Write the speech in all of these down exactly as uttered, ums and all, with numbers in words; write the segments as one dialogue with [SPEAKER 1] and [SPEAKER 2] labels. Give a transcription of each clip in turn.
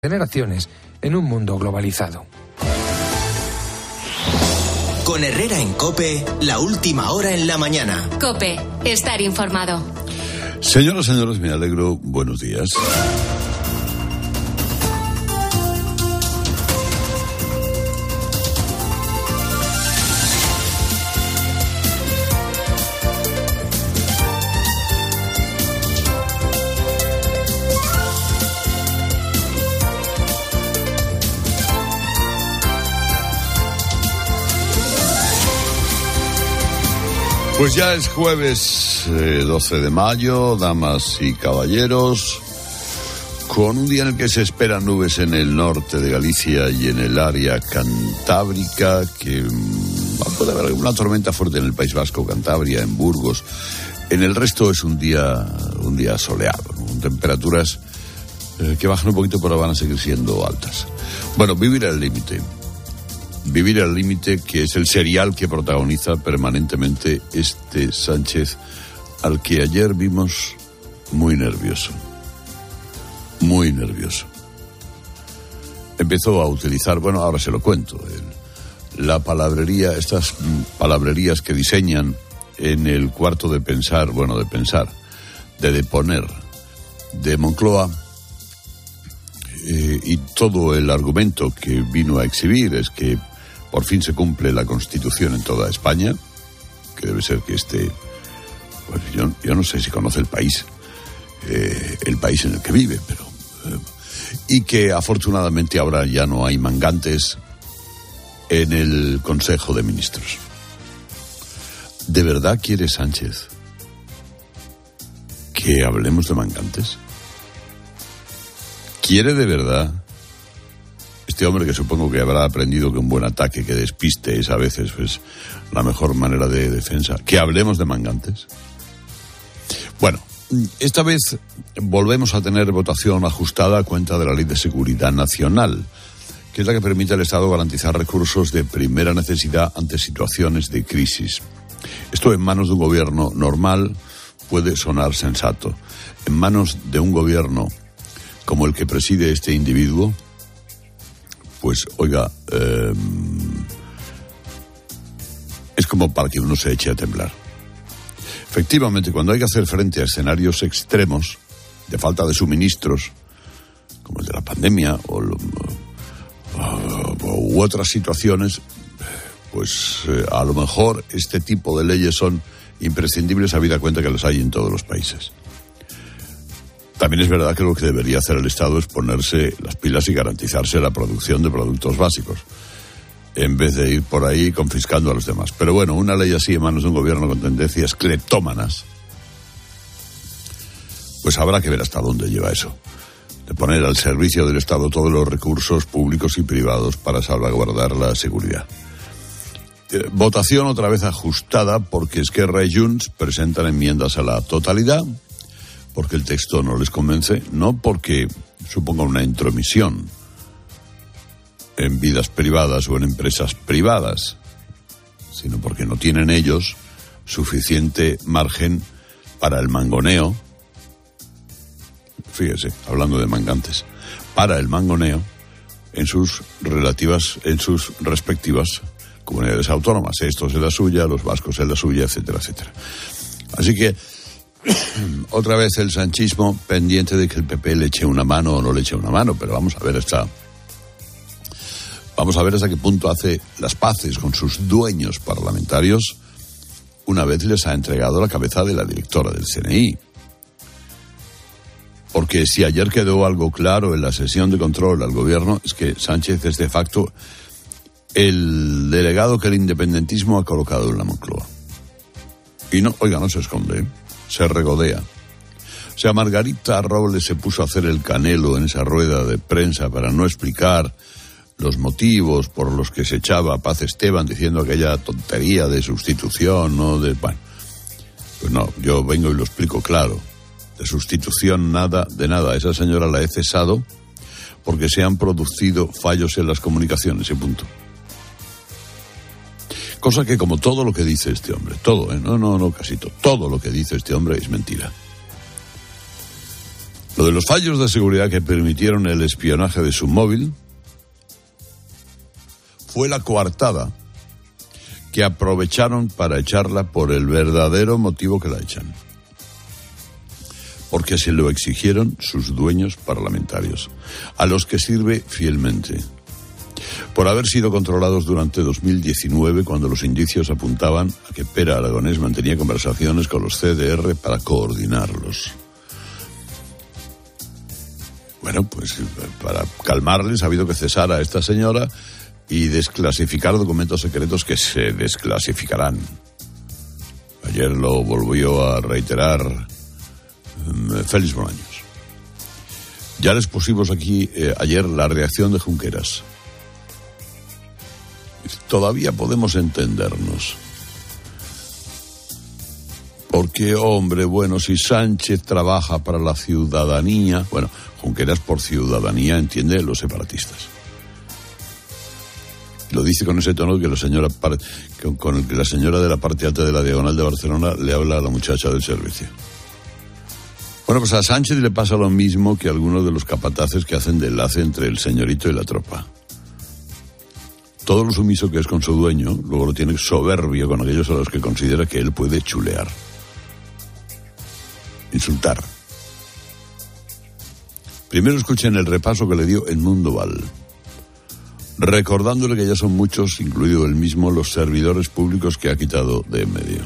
[SPEAKER 1] generaciones en un mundo globalizado.
[SPEAKER 2] Con Herrera en COPE, la última hora en la mañana.
[SPEAKER 3] COPE, estar informado.
[SPEAKER 4] Señoras y señores, me alegro. Buenos días. Pues ya es jueves eh, doce de mayo, damas y caballeros, con un día en el que se esperan nubes en el norte de Galicia y en el área cantábrica, que mm, puede haber alguna tormenta fuerte en el País Vasco, Cantabria, en Burgos. En el resto es un día un día soleado, ¿no? Con temperaturas eh, que bajan un poquito pero van a seguir siendo altas. Bueno, vivir al límite. Vivir al límite, que es el serial que protagoniza permanentemente este Sánchez, al que ayer vimos muy nervioso, muy nervioso. Empezó a utilizar, bueno, ahora se lo cuento, el, la palabrería, estas palabrerías que diseñan en el cuarto de pensar, bueno, de pensar, de deponer de Moncloa. Eh, y todo el argumento que vino a exhibir es que por fin se cumple la Constitución en toda España, que debe ser que este, pues yo, yo no sé si conoce el país, eh, el país en el que vive, pero eh, y que afortunadamente ahora ya no hay mangantes en el Consejo de Ministros. ¿De verdad quiere Sánchez que hablemos de mangantes? ¿Quiere de verdad este hombre, que supongo que habrá aprendido que un buen ataque, que despiste es a veces pues la mejor manera de defensa, que hablemos de mangantes? Bueno, esta vez volvemos a tener votación ajustada a cuenta de la Ley de Seguridad Nacional, que es la que permite al Estado garantizar recursos de primera necesidad ante situaciones de crisis. Esto en manos de un gobierno normal puede sonar sensato. En manos de un gobierno como el que preside este individuo, pues, oiga, eh, es como para que uno se eche a temblar. Efectivamente, cuando hay que hacer frente a escenarios extremos de falta de suministros, como el de la pandemia o, o, u otras situaciones, pues eh, a lo mejor este tipo de leyes son imprescindibles, habida cuenta que las hay en todos los países. También es verdad que lo que debería hacer el Estado es ponerse las pilas y garantizarse la producción de productos básicos, en vez de ir por ahí confiscando a los demás. Pero bueno, una ley así en manos de un gobierno con tendencias cleptómanas, pues habrá que ver hasta dónde lleva eso, de poner al servicio del Estado todos los recursos públicos y privados para salvaguardar la seguridad. Eh, votación otra vez ajustada porque Esquerra y Junts presentan enmiendas a la totalidad, porque el texto no les convence, no porque suponga una intromisión en vidas privadas o en empresas privadas, sino porque no tienen ellos suficiente margen para el mangoneo, fíjese, hablando de mangantes, para el mangoneo en sus relativas, en sus respectivas comunidades autónomas. Estos en la suya, los vascos en la suya, etcétera, etcétera. Así que otra vez el sanchismo pendiente de que el P P le eche una mano o no le eche una mano, pero vamos a ver hasta vamos a ver hasta qué punto hace las paces con sus dueños parlamentarios una vez les ha entregado la cabeza de la directora del C N I. Porque si ayer quedó algo claro en la sesión de control al gobierno, es que Sánchez es de facto el delegado que el independentismo ha colocado en la Moncloa. Y no, oiga, no se esconde, ¿eh? Se regodea. O sea, Margarita Robles se puso a hacer el canelo en esa rueda de prensa para no explicar los motivos por los que se echaba a Paz Esteban diciendo aquella tontería de sustitución, ¿no? De, bueno, pues no, yo vengo y lo explico claro. De sustitución nada, de nada. Esa señora la he cesado porque se han producido fallos en las comunicaciones y punto. Cosa que, como todo lo que dice este hombre, todo, ¿eh? no, no, no, casi todo, todo lo que dice este hombre es mentira. Lo de los fallos de seguridad que permitieron el espionaje de su móvil fue la coartada que aprovecharon para echarla por el verdadero motivo que la echan. Porque se lo exigieron sus dueños parlamentarios, a los que sirve fielmente. Por haber sido controlados durante dos mil diecinueve, cuando los indicios apuntaban a que Pere Aragonés mantenía conversaciones con los C D R para coordinarlos. Bueno, pues para calmarles ha habido que cesar a esta señora y desclasificar documentos secretos que se desclasificarán. Ayer lo volvió a reiterar um, Félix Bolaños. Ya les pusimos aquí eh, ayer la reacción de Junqueras. Todavía podemos entendernos. Porque, hombre, bueno, si Sánchez trabaja para la ciudadanía... Bueno, Junqueras por ciudadanía entiende los separatistas. Lo dice con ese tono que la señora con el que la señora de la parte alta de la Diagonal de Barcelona le habla a la muchacha del servicio. Bueno, pues a Sánchez le pasa lo mismo que a algunos de los capataces que hacen de enlace entre el señorito y la tropa. Todo lo sumiso que es con su dueño, luego lo tiene soberbio con aquellos a los que considera que él puede chulear, insultar. Primero escuchen el repaso que le dio Edmundo Val, recordándole que ya son muchos, incluido él mismo, los servidores públicos que ha quitado de en medio.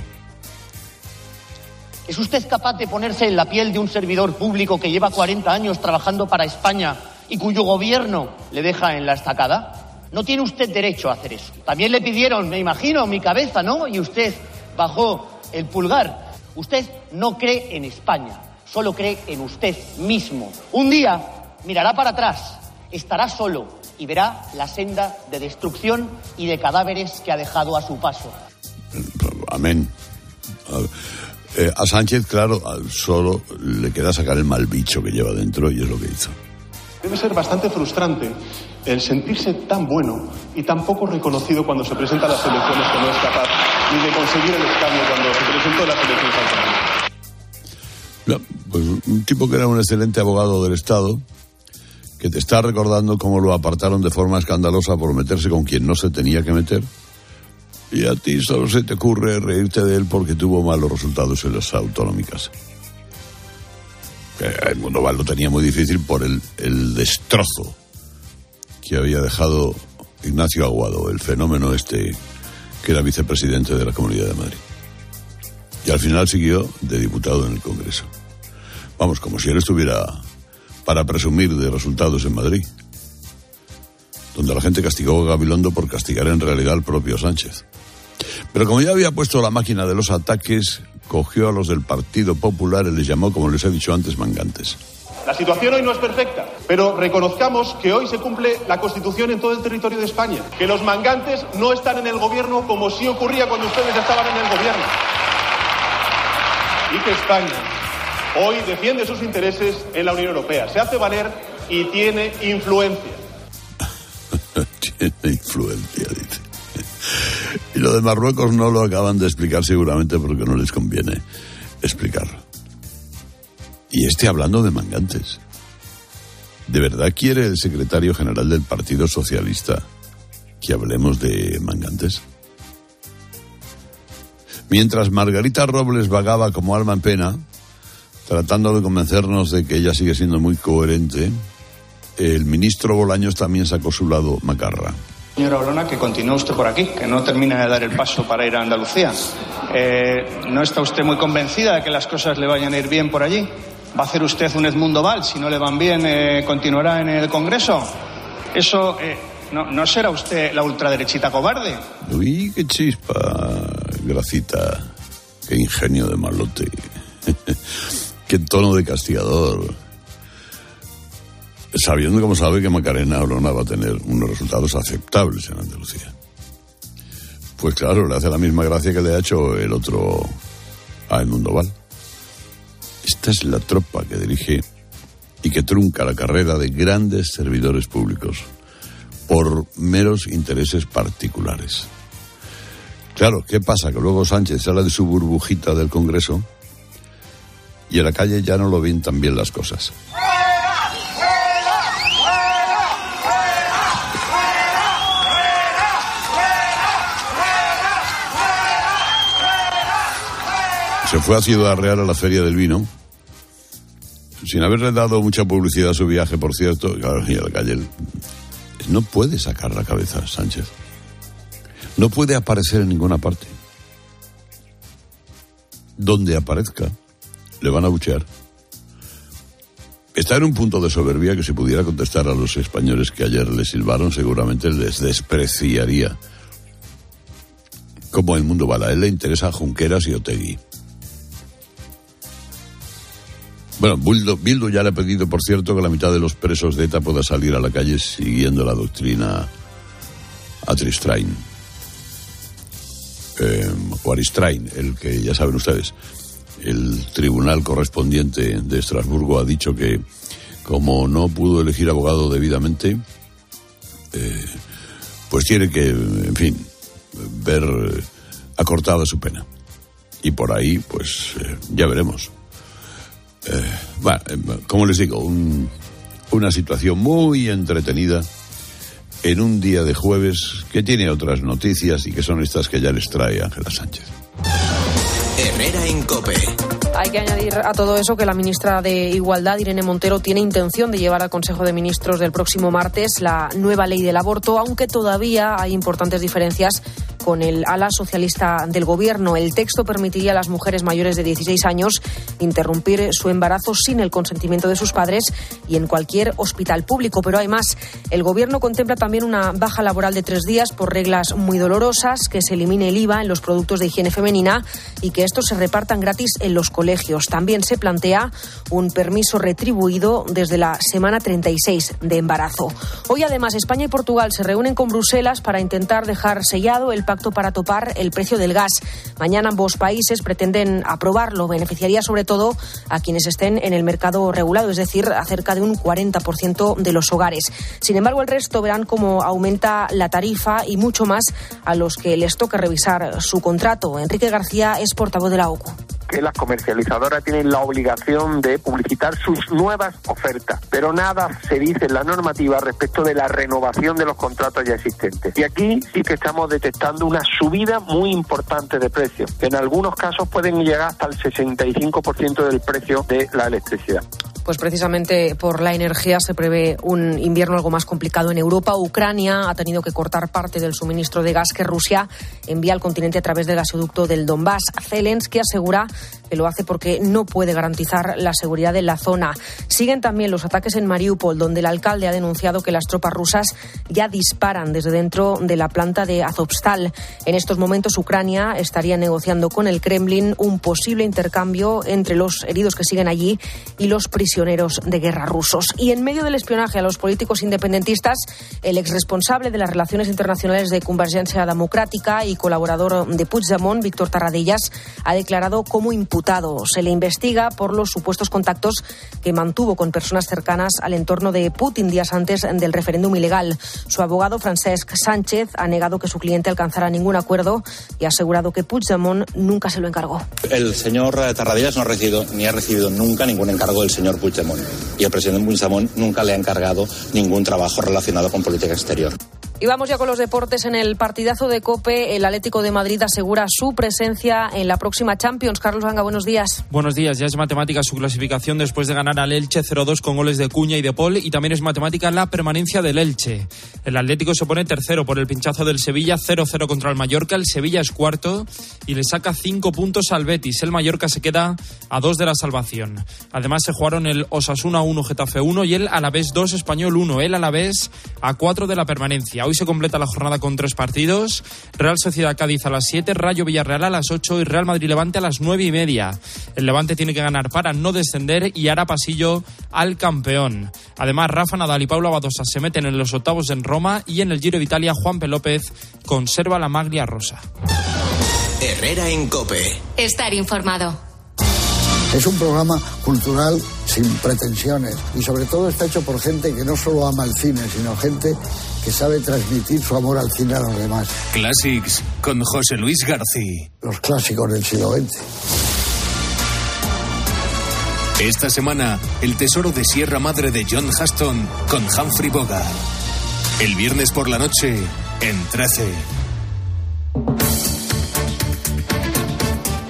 [SPEAKER 5] ¿Es usted capaz de ponerse en la piel de un servidor público que lleva cuarenta años trabajando para España y cuyo gobierno le deja en la estacada? No tiene usted derecho a hacer eso. También le pidieron, me imagino, mi cabeza, ¿no? Y usted bajó el pulgar. Usted no cree en España, solo cree en usted mismo. Un día mirará para atrás, estará solo y verá la senda de destrucción y de cadáveres que ha dejado a su paso.
[SPEAKER 4] Amén. A, eh, a Sánchez, claro, solo le queda sacar el mal bicho que lleva dentro y es lo que hizo.
[SPEAKER 6] Debe ser bastante frustrante el sentirse tan bueno y tan poco reconocido cuando se presenta a las elecciones, que no es capaz ni de conseguir el escaño cuando se presentó a las elecciones autonómicas.
[SPEAKER 4] No, pues un tipo que era un excelente abogado del Estado, que te está recordando cómo lo apartaron de forma escandalosa por meterse con quien no se tenía que meter, y a ti solo se te ocurre reírte de él porque tuvo malos resultados en las autonómicas. El mundo lo tenía muy difícil por el, el destrozo que había dejado Ignacio Aguado, el fenómeno este que era vicepresidente de la Comunidad de Madrid. Y al final siguió de diputado en el Congreso. Vamos, como si él estuviera para presumir de resultados en Madrid, donde la gente castigó a Gabilondo por castigar en realidad al propio Sánchez. Pero como ya había puesto la máquina de los ataques, cogió a los del Partido Popular y les llamó, como les he dicho antes, mangantes.
[SPEAKER 6] La situación hoy no es perfecta, pero reconozcamos que hoy se cumple la Constitución en todo el territorio de España, que los mangantes no están en el gobierno como sí ocurría cuando ustedes estaban en el gobierno, y que España hoy defiende sus intereses en la Unión Europea, se hace valer y tiene influencia.
[SPEAKER 4] Tiene influencia, dice. Y lo de Marruecos no lo acaban de explicar seguramente porque no les conviene explicarlo. Y este hablando de mangantes. ¿De verdad quiere el secretario general del Partido Socialista que hablemos de mangantes? Mientras Margarita Robles vagaba como alma en pena, tratando de convencernos de que ella sigue siendo muy coherente, el ministro Bolaños también sacó su lado macarra.
[SPEAKER 7] Señora Olona, que continúe usted por aquí, que no termina de dar el paso para ir a Andalucía. Eh, ¿No está usted muy convencida de que las cosas le vayan a ir bien por allí? ¿Va a hacer usted un Edmundo Val? Si no le van bien, eh, ¿continuará en el Congreso? Eso, eh, ¿no, ¿no será usted la ultraderechita cobarde?
[SPEAKER 4] Uy, qué chispa, Gracita. Qué ingenio de malote. Qué tono de castigador. Sabiendo como sabe que Macarena Olona va a tener unos resultados aceptables en Andalucía. Pues claro, le hace la misma gracia que le ha hecho el otro a Edmundo Val. Esta es la tropa que dirige y que trunca la carrera de grandes servidores públicos por meros intereses particulares. Claro, ¿qué pasa? Que luego Sánchez sale de su burbujita del Congreso y en la calle ya no lo ven tan bien las cosas. se fue a Ciudad Real a la Feria del Vino, sin haberle dado mucha publicidad a su viaje, por cierto. Claro, y a la calle no puede sacar la cabeza Sánchez. No puede aparecer en ninguna parte. Donde aparezca, le van a abuchear. Está en un punto de soberbia que si pudiera contestar a los españoles que ayer le silbaron, seguramente les despreciaría. Como el mundo va, a él le interesa a Junqueras y Otegi. Bueno, Bildu, Bildu ya le ha pedido, por cierto, que la mitad de los presos de ETA pueda salir a la calle siguiendo la doctrina Atristrain. Eh, o Aristrain, el que ya saben ustedes. El tribunal correspondiente de Estrasburgo ha dicho que, como no pudo elegir abogado debidamente, eh, pues tiene que, en fin, ver acortada su pena. Y por ahí, pues, eh, ya veremos. Eh, bueno, eh, como les digo, un, una situación muy entretenida en un día de jueves que tiene otras noticias y que son estas que ya les trae Ángela Sánchez.
[SPEAKER 2] Herrera en COPE.
[SPEAKER 8] Hay que añadir a todo eso que la ministra de Igualdad, Irene Montero, tiene intención de llevar al Consejo de Ministros del próximo martes la nueva ley del aborto, aunque todavía hay importantes diferencias con el ala socialista del Gobierno. El texto permitiría a las mujeres mayores de dieciséis años interrumpir su embarazo sin el consentimiento de sus padres y en cualquier hospital público. Pero hay más. El Gobierno contempla también una baja laboral de tres días por reglas muy dolorosas, que se elimine el I V A en los productos de higiene femenina y que estos se repartan gratis en los colegios. También se plantea un permiso retribuido desde la semana treinta y seis de embarazo. Hoy, además, España y Portugal se reúnen con Bruselas para intentar dejar sellado el pacto para topar el precio del gas. Mañana ambos países pretenden aprobarlo. Beneficiaría sobre todo a quienes estén en el mercado regulado, es decir, a cerca de un cuarenta por ciento de los hogares. Sin embargo, el resto verán cómo aumenta la tarifa y mucho más a los que les toca revisar su contrato. Enrique García es portavoz de la O C U.
[SPEAKER 9] Que las comercializadoras tienen la obligación de publicitar sus nuevas ofertas, pero nada se dice en la normativa respecto de la renovación de los contratos ya existentes. Y aquí sí que estamos detectando una subida muy importante de precios, que en algunos casos pueden llegar hasta el sesenta y cinco por ciento del precio de la electricidad.
[SPEAKER 8] Pues precisamente por la energía se prevé un invierno algo más complicado en Europa. Ucrania ha tenido que cortar parte del suministro de gas que Rusia envía al continente a través del gasoducto del Donbass. Zelensky asegura que lo hace porque no puede garantizar la seguridad en la zona. Siguen también los ataques en Mariupol, donde el alcalde ha denunciado que las tropas rusas ya disparan desde dentro de la planta de Azovstal. En estos momentos Ucrania estaría negociando con el Kremlin un posible intercambio entre los heridos que siguen allí y los prisioneros de guerra rusos. Y en medio del espionaje a los políticos independentistas, el exresponsable de las relaciones internacionales de Convergencia Democrática y colaborador de Puigdemont, Víctor Tarradellas, ha declarado como imputado. Se le investiga por los supuestos contactos que mantuvo con personas cercanas al entorno de Putin días antes del referéndum ilegal. Su abogado, Francesc Sánchez, ha negado que su cliente alcanzara ningún acuerdo y ha asegurado que Puigdemont nunca se lo encargó.
[SPEAKER 10] El señor Tarradellas no ha recibido ni ha recibido nunca ningún encargo del señor Puigdemont. Y el presidente Puigdemont nunca le ha encargado ningún trabajo relacionado con política exterior.
[SPEAKER 8] Y vamos ya con los deportes. En el partidazo de COPE, el Atlético de Madrid asegura su presencia en la próxima Champions. Carlos Ganga, buenos días.
[SPEAKER 11] Buenos días. Ya es matemática su clasificación después de ganar al Elche cero dos con goles de Cuña y de Paul, y también es matemática la permanencia del Elche. El Atlético se pone tercero por el pinchazo del Sevilla, cero cero contra el Mallorca. El Sevilla es cuarto y le saca cinco puntos al Betis. El Mallorca se queda a dos de la salvación. Además se jugaron el Osasuna uno, Getafe uno y el Alavés dos, Español uno. El Alavés a cuatro de la permanencia. Hoy se completa la jornada con tres partidos. Real Sociedad Cádiz a las siete, Rayo Villarreal a las ocho y Real Madrid Levante a las nueve y media. El Levante tiene que ganar para no descender y hará pasillo al campeón. Además, Rafa Nadal y Paula Badosa se meten en los octavos en Roma, y en el Giro de Italia Juanpe López conserva la maglia rosa.
[SPEAKER 2] Herrera en COPE.
[SPEAKER 3] Estar informado.
[SPEAKER 12] Es un programa cultural sin pretensiones y sobre todo está hecho por gente que no solo ama el cine, sino gente que sabe transmitir su amor al cine a los demás.
[SPEAKER 13] Classics con José Luis García.
[SPEAKER 12] Los clásicos del siglo veinte.
[SPEAKER 13] Esta semana, El tesoro de Sierra Madre de John Huston con Humphrey Bogart. El viernes por la noche, en trece.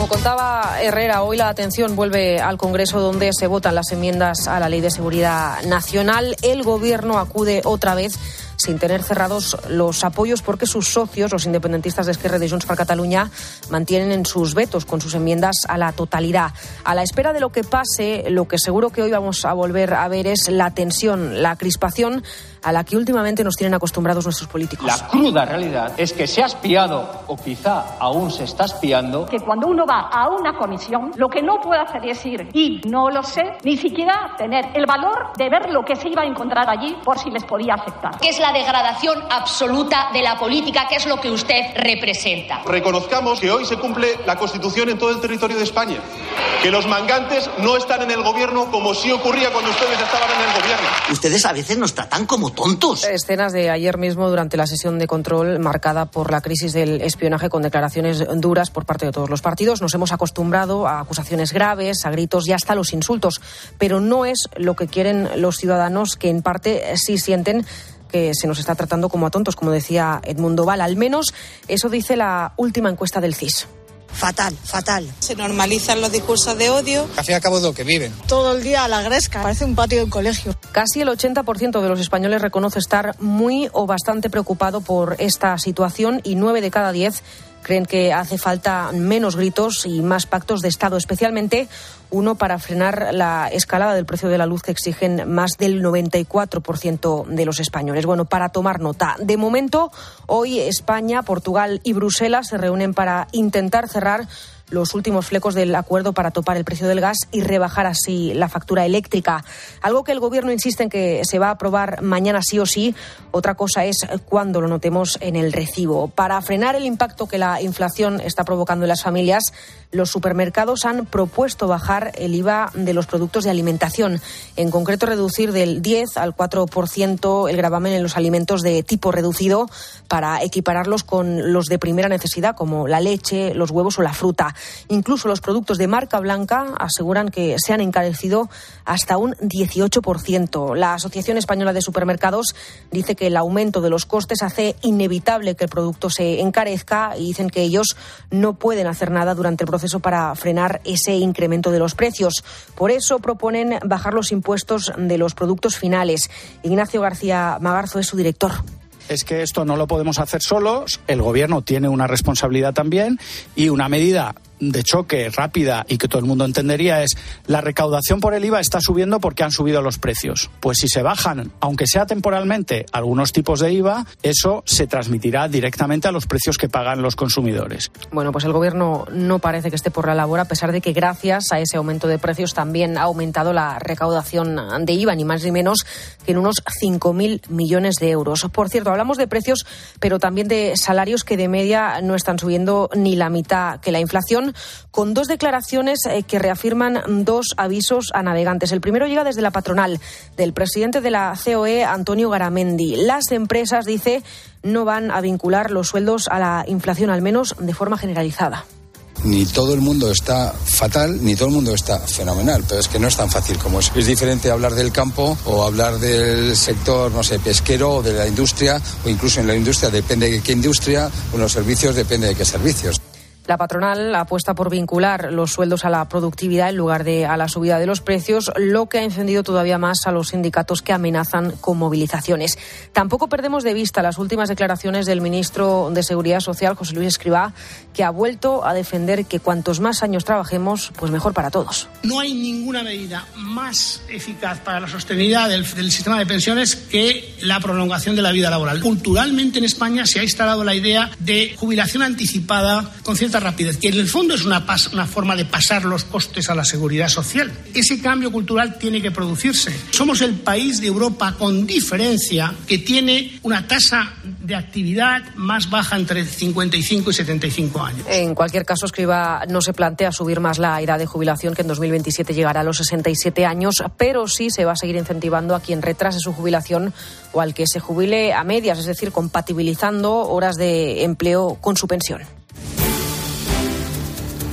[SPEAKER 8] Como contaba Herrera, hoy la atención vuelve al Congreso, donde se votan las enmiendas a la Ley de Seguridad Nacional. El Gobierno acude otra vez sin tener cerrados los apoyos, porque sus socios, los independentistas de Esquerra y de Junts per Catalunya, mantienen en sus vetos con sus enmiendas a la totalidad. A la espera de lo que pase, lo que seguro que hoy vamos a volver a ver es la tensión, la crispación a la que últimamente nos tienen acostumbrados nuestros políticos.
[SPEAKER 5] La cruda realidad es que se ha espiado, o quizá aún se está espiando,
[SPEAKER 14] que cuando uno va a una comisión, lo que no puede hacer es ir y no lo sé, ni siquiera tener el valor de ver lo que se iba a encontrar allí por si les podía afectar.
[SPEAKER 3] Que es la degradación absoluta de la política, que es lo que usted representa.
[SPEAKER 6] Reconozcamos que hoy se cumple la Constitución en todo el territorio de España, que los mangantes no están en el gobierno como sí ocurría cuando ustedes estaban en el gobierno.
[SPEAKER 15] Ustedes a veces nos tratan como tontos.
[SPEAKER 8] Escenas de ayer mismo durante la sesión de control marcada por la crisis del espionaje, con declaraciones duras por parte de todos los partidos. Nos hemos acostumbrado a acusaciones graves, a gritos y hasta los insultos, pero no es lo que quieren los ciudadanos, que en parte sí sienten que se nos está tratando como a tontos, como decía Edmundo Val. Al menos eso dice la última encuesta del C I S.
[SPEAKER 16] Fatal, fatal. Se normalizan los discursos de odio.
[SPEAKER 17] Al fin y al cabo es lo que viven.
[SPEAKER 16] Todo el día a la gresca, parece un patio de colegio.
[SPEAKER 8] Casi el ochenta por ciento de los españoles reconoce estar muy o bastante preocupado por esta situación, y nueve de cada diez creen que hace falta menos gritos y más pactos de Estado, especialmente uno para frenar la escalada del precio de la luz, que exigen más del noventa y cuatro por ciento de los españoles. Bueno, para tomar nota. De momento, hoy España, Portugal y Bruselas se reúnen para intentar cerrar los últimos flecos del acuerdo para topar el precio del gas y rebajar así la factura eléctrica. Algo que el Gobierno insiste en que se va a aprobar mañana sí o sí. Otra cosa es cuándo lo notemos en el recibo. Para frenar el impacto que la inflación está provocando en las familias, los supermercados han propuesto bajar el I V A de los productos de alimentación. En concreto, reducir del diez al cuatro por ciento el gravamen en los alimentos de tipo reducido, para equipararlos con los de primera necesidad, como la leche, los huevos o la fruta. Incluso los productos de marca blanca aseguran que se han encarecido hasta un dieciocho por ciento. La Asociación Española de Supermercados dice que el aumento de los costes hace inevitable que el producto se encarezca, y dicen que ellos no pueden hacer nada durante el proceso para frenar ese incremento de los precios. Por eso proponen bajar los impuestos de los productos finales. Ignacio García Magarzo es su director.
[SPEAKER 18] Es que esto no lo podemos hacer solos, el Gobierno tiene una responsabilidad también, y una medida de choque rápida y que todo el mundo entendería es: la recaudación por el I V A está subiendo porque han subido los precios. Pues si se bajan, aunque sea temporalmente, algunos tipos de I V A, eso se transmitirá directamente a los precios que pagan los consumidores.
[SPEAKER 8] Bueno, pues el Gobierno no parece que esté por la labor, a pesar de que gracias a ese aumento de precios también ha aumentado la recaudación de I V A, ni más ni menos que en unos cinco mil millones de euros. Por cierto, hablamos de precios, pero también de salarios que de media no están subiendo ni la mitad que la inflación, con dos declaraciones que reafirman dos avisos a navegantes. El primero llega desde la patronal, del presidente de la C O E, Antonio Garamendi. Las empresas, dice, no van a vincular los sueldos a la inflación, al menos de forma generalizada.
[SPEAKER 17] Ni todo el mundo está fatal, ni todo el mundo está fenomenal, pero es que no es tan fácil como eso. Es diferente hablar del campo o hablar del sector, no sé, pesquero, o de la industria, o incluso en la industria depende de qué industria, o en los servicios depende de qué servicios.
[SPEAKER 8] La patronal apuesta por vincular los sueldos a la productividad en lugar de a la subida de los precios, lo que ha encendido todavía más a los sindicatos, que amenazan con movilizaciones. Tampoco perdemos de vista las últimas declaraciones del ministro de Seguridad Social, José Luis Escrivá, que ha vuelto a defender que cuantos más años trabajemos, pues mejor para todos.
[SPEAKER 19] No hay ninguna medida más eficaz para la sostenibilidad del, del sistema de pensiones que la prolongación de la vida laboral. Culturalmente en España se ha instalado la idea de jubilación anticipada con cierta rapidez, que en el fondo es una, pas- una forma de pasar los costes a la seguridad social. Ese cambio cultural tiene que producirse. Somos el país de Europa con diferencia que tiene una tasa de actividad más baja entre cincuenta y cinco y setenta y cinco años.
[SPEAKER 8] En cualquier caso, Escrivá no se plantea subir más la edad de jubilación, que en dos mil veintisiete llegará a los sesenta y siete años, pero sí se va a seguir incentivando a quien retrase su jubilación o al que se jubile a medias, es decir, compatibilizando horas de empleo con su pensión.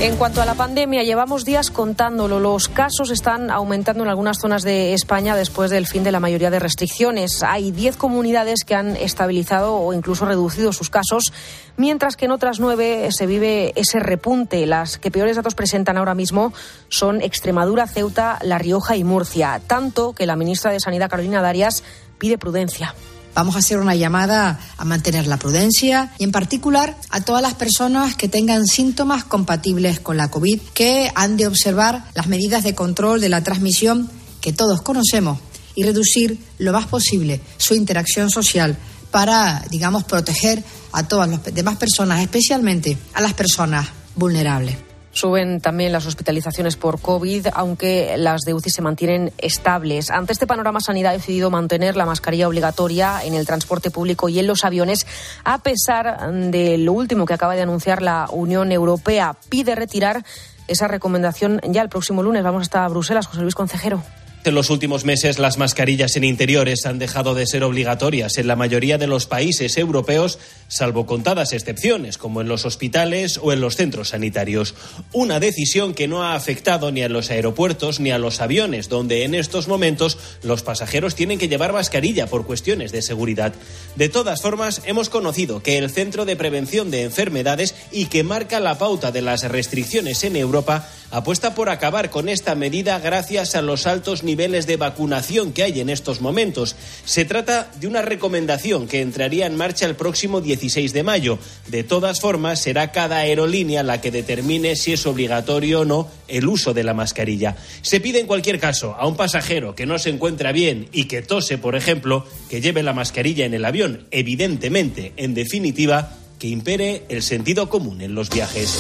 [SPEAKER 8] En cuanto a la pandemia, llevamos días contándolo. Los casos están aumentando en algunas zonas de España después del fin de la mayoría de restricciones. Hay diez comunidades que han estabilizado o incluso reducido sus casos, mientras que en otras nueve se vive ese repunte. Las que peores datos presentan ahora mismo son Extremadura, Ceuta, La Rioja y Murcia. Tanto que la ministra de Sanidad, Carolina Darias, pide prudencia.
[SPEAKER 20] Vamos a hacer una llamada a mantener la prudencia y, en particular, a todas las personas que tengan síntomas compatibles con la COVID, que han de observar las medidas de control de la transmisión que todos conocemos y reducir lo más posible su interacción social para, digamos, proteger a todas las demás personas, especialmente a las personas vulnerables.
[SPEAKER 8] Suben también las hospitalizaciones por COVID, aunque las de U C I se mantienen estables. Ante este panorama, Sanidad ha decidido mantener la mascarilla obligatoria en el transporte público y en los aviones, a pesar de lo último que acaba de anunciar la Unión Europea. Pide retirar esa recomendación ya el próximo lunes. Vamos hasta Bruselas. José Luis Concejero.
[SPEAKER 21] En los últimos meses, las mascarillas en interiores han dejado de ser obligatorias en la mayoría de los países europeos, salvo contadas excepciones, como en los hospitales o en los centros sanitarios. Una decisión que no ha afectado ni a los aeropuertos ni a los aviones, donde en estos momentos los pasajeros tienen que llevar mascarilla por cuestiones de seguridad. De todas formas, hemos conocido que el Centro de Prevención de Enfermedades, y que marca la pauta de las restricciones en Europa, apuesta por acabar con esta medida gracias a los altos niveles de vacunación que hay en estos momentos. Se trata de una recomendación que entraría en marcha el próximo dieciséis de mayo. De todas formas, será cada aerolínea la que determine si es obligatorio o no el uso de la mascarilla. Se pide en cualquier caso a un pasajero que no se encuentra bien y que tose, por ejemplo, que lleve la mascarilla en el avión. Evidentemente, en definitiva, que impere el sentido común en los viajes.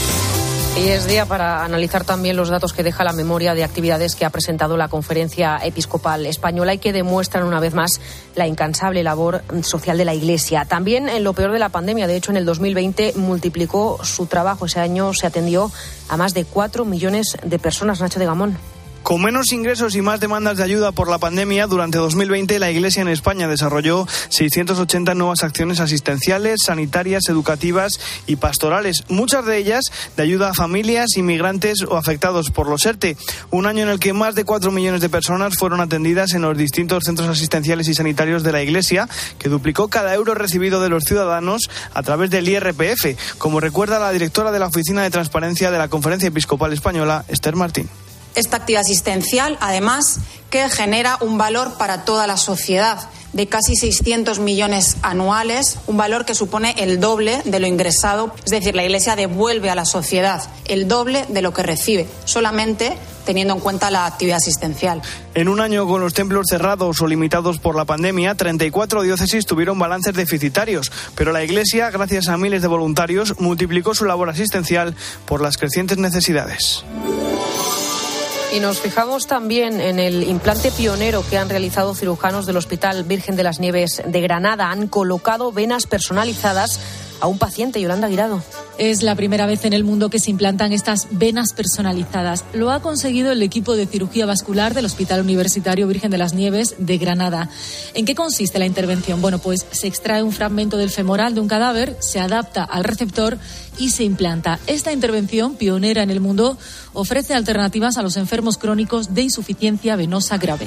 [SPEAKER 8] Y es día para analizar también los datos que deja la memoria de actividades que ha presentado la Conferencia Episcopal Española y que demuestran una vez más la incansable labor social de la Iglesia. También en lo peor de la pandemia, de hecho en el dos mil veinte multiplicó su trabajo. Ese año se atendió a más de cuatro millones de personas. Nacho de Gamón.
[SPEAKER 22] Con menos ingresos y más demandas de ayuda por la pandemia, durante dos mil veinte la Iglesia en España desarrolló seiscientas ochenta nuevas acciones asistenciales, sanitarias, educativas y pastorales, muchas de ellas de ayuda a familias, inmigrantes o afectados por los ERTE. Un año en el que más de cuatro millones de personas fueron atendidas en los distintos centros asistenciales y sanitarios de la Iglesia, que duplicó cada euro recibido de los ciudadanos a través del I R P F, como recuerda la directora de la Oficina de Transparencia de la Conferencia Episcopal Española, Esther Martín.
[SPEAKER 23] Esta actividad asistencial, además, que genera un valor para toda la sociedad de casi seiscientos millones anuales, un valor que supone el doble de lo ingresado. Es decir, la Iglesia devuelve a la sociedad el doble de lo que recibe, solamente teniendo en cuenta la actividad asistencial.
[SPEAKER 22] En un año con los templos cerrados o limitados por la pandemia, treinta y cuatro diócesis tuvieron balances deficitarios, pero la Iglesia, gracias a miles de voluntarios, multiplicó su labor asistencial por las crecientes necesidades.
[SPEAKER 8] Y nos fijamos también en el implante pionero que han realizado cirujanos del Hospital Virgen de las Nieves de Granada. Han colocado venas personalizadas a un paciente. Yolanda Guirado.
[SPEAKER 24] Es la primera vez en el mundo que se implantan estas venas personalizadas. Lo ha conseguido el equipo de cirugía vascular del Hospital Universitario Virgen de las Nieves de Granada. ¿En qué consiste la intervención? Bueno, pues se extrae un fragmento del femoral de un cadáver, se adapta al receptor y se implanta. Esta intervención, pionera en el mundo, ofrece alternativas a los enfermos crónicos de insuficiencia venosa grave.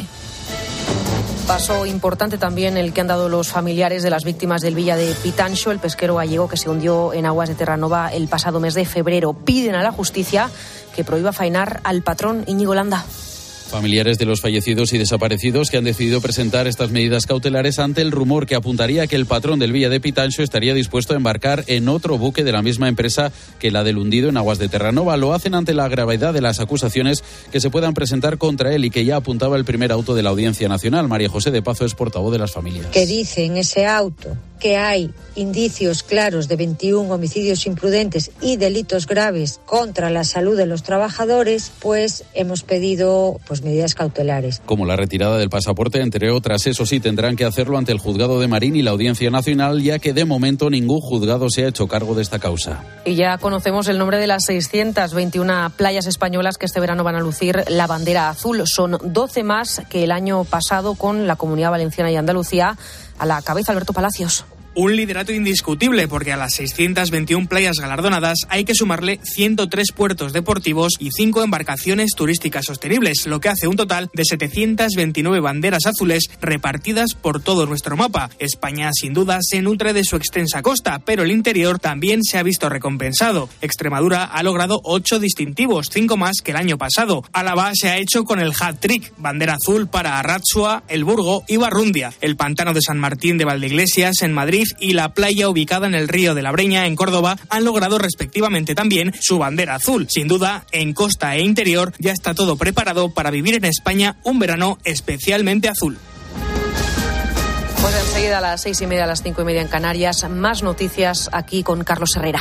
[SPEAKER 8] Paso importante también el que han dado los familiares de las víctimas del Villa de Pitanxo, el pesquero gallego que se hundió en aguas de Terranova el pasado mes de febrero. Piden a la justicia que prohíba faenar al patrón Íñigo Landa.
[SPEAKER 25] Familiares de los fallecidos y desaparecidos que han decidido presentar estas medidas cautelares ante el rumor que apuntaría a que el patrón del Villa de Pitanxo estaría dispuesto a embarcar en otro buque de la misma empresa que la del hundido en aguas de Terranova. Lo hacen ante la gravedad de las acusaciones que se puedan presentar contra él y que ya apuntaba el primer auto de la Audiencia Nacional. María José de Pazo es portavoz de las familias.
[SPEAKER 26] Que dice en ese auto que hay indicios claros de veintiún homicidios imprudentes y delitos graves contra la salud de los trabajadores, pues hemos pedido pues medidas cautelares.
[SPEAKER 25] Como la retirada del pasaporte, entre otras. Eso sí, tendrán que hacerlo ante el Juzgado de Marín y la Audiencia Nacional, ya que de momento ningún juzgado se ha hecho cargo de esta causa.
[SPEAKER 8] Y ya conocemos el nombre de las seiscientas veintiuna playas españolas que este verano van a lucir la bandera azul. Son doce más que el año pasado, con la Comunidad Valenciana y Andalucía a la cabeza. Alberto Palacios.
[SPEAKER 1] un liderato indiscutible porque a las seiscientas veintiuna playas galardonadas hay que sumarle ciento tres puertos deportivos y cinco embarcaciones turísticas sostenibles, lo que hace un total de setecientas veintinueve banderas azules repartidas por todo nuestro mapa. España, sin duda, se nutre de su extensa costa, pero el interior también se ha visto recompensado. Extremadura ha logrado ocho distintivos, cinco más que el año pasado. Álava se ha hecho con el hat-trick, bandera azul para Arratsua, El Burgo y Barrundia. El pantano de San Martín de Valdeiglesias en Madrid y la playa ubicada en el río de la Breña en Córdoba han logrado respectivamente también su bandera azul. Sin duda, en costa e interior ya está todo preparado para vivir en España un verano especialmente azul.
[SPEAKER 8] Pues enseguida a las seis y media, a las cinco y media en Canarias, más noticias aquí con Carlos Herrera.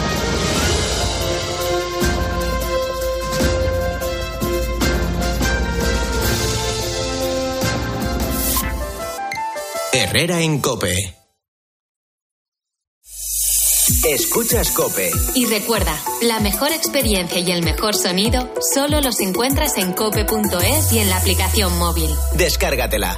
[SPEAKER 2] Herrera en COPE. Escuchas COPE.
[SPEAKER 4] Y recuerda, la mejor experiencia y el mejor sonido solo los encuentras en cope punto es y en la aplicación móvil.
[SPEAKER 2] Descárgatela.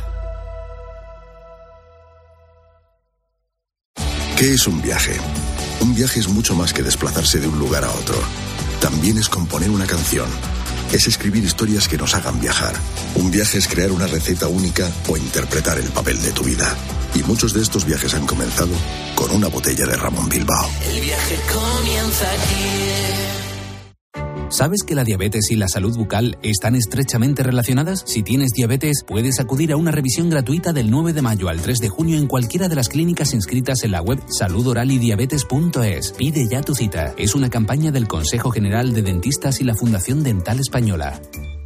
[SPEAKER 7] ¿Qué es un viaje? Un viaje es mucho más que desplazarse de un lugar a otro. También es componer una canción. Es escribir historias que nos hagan viajar. Un viaje es crear una receta única o interpretar el papel de tu vida. Y muchos de estos viajes han comenzado con una botella de Ramón Bilbao.
[SPEAKER 9] El viaje comienza aquí.
[SPEAKER 10] ¿Sabes que la diabetes y la salud bucal están estrechamente relacionadas? Si tienes diabetes, puedes acudir a una revisión gratuita del nueve de mayo al tres de junio en cualquiera de las clínicas inscritas en la web salud oral y diabetes punto es. Pide ya tu cita. Es una campaña del Consejo General de Dentistas y la Fundación Dental Española.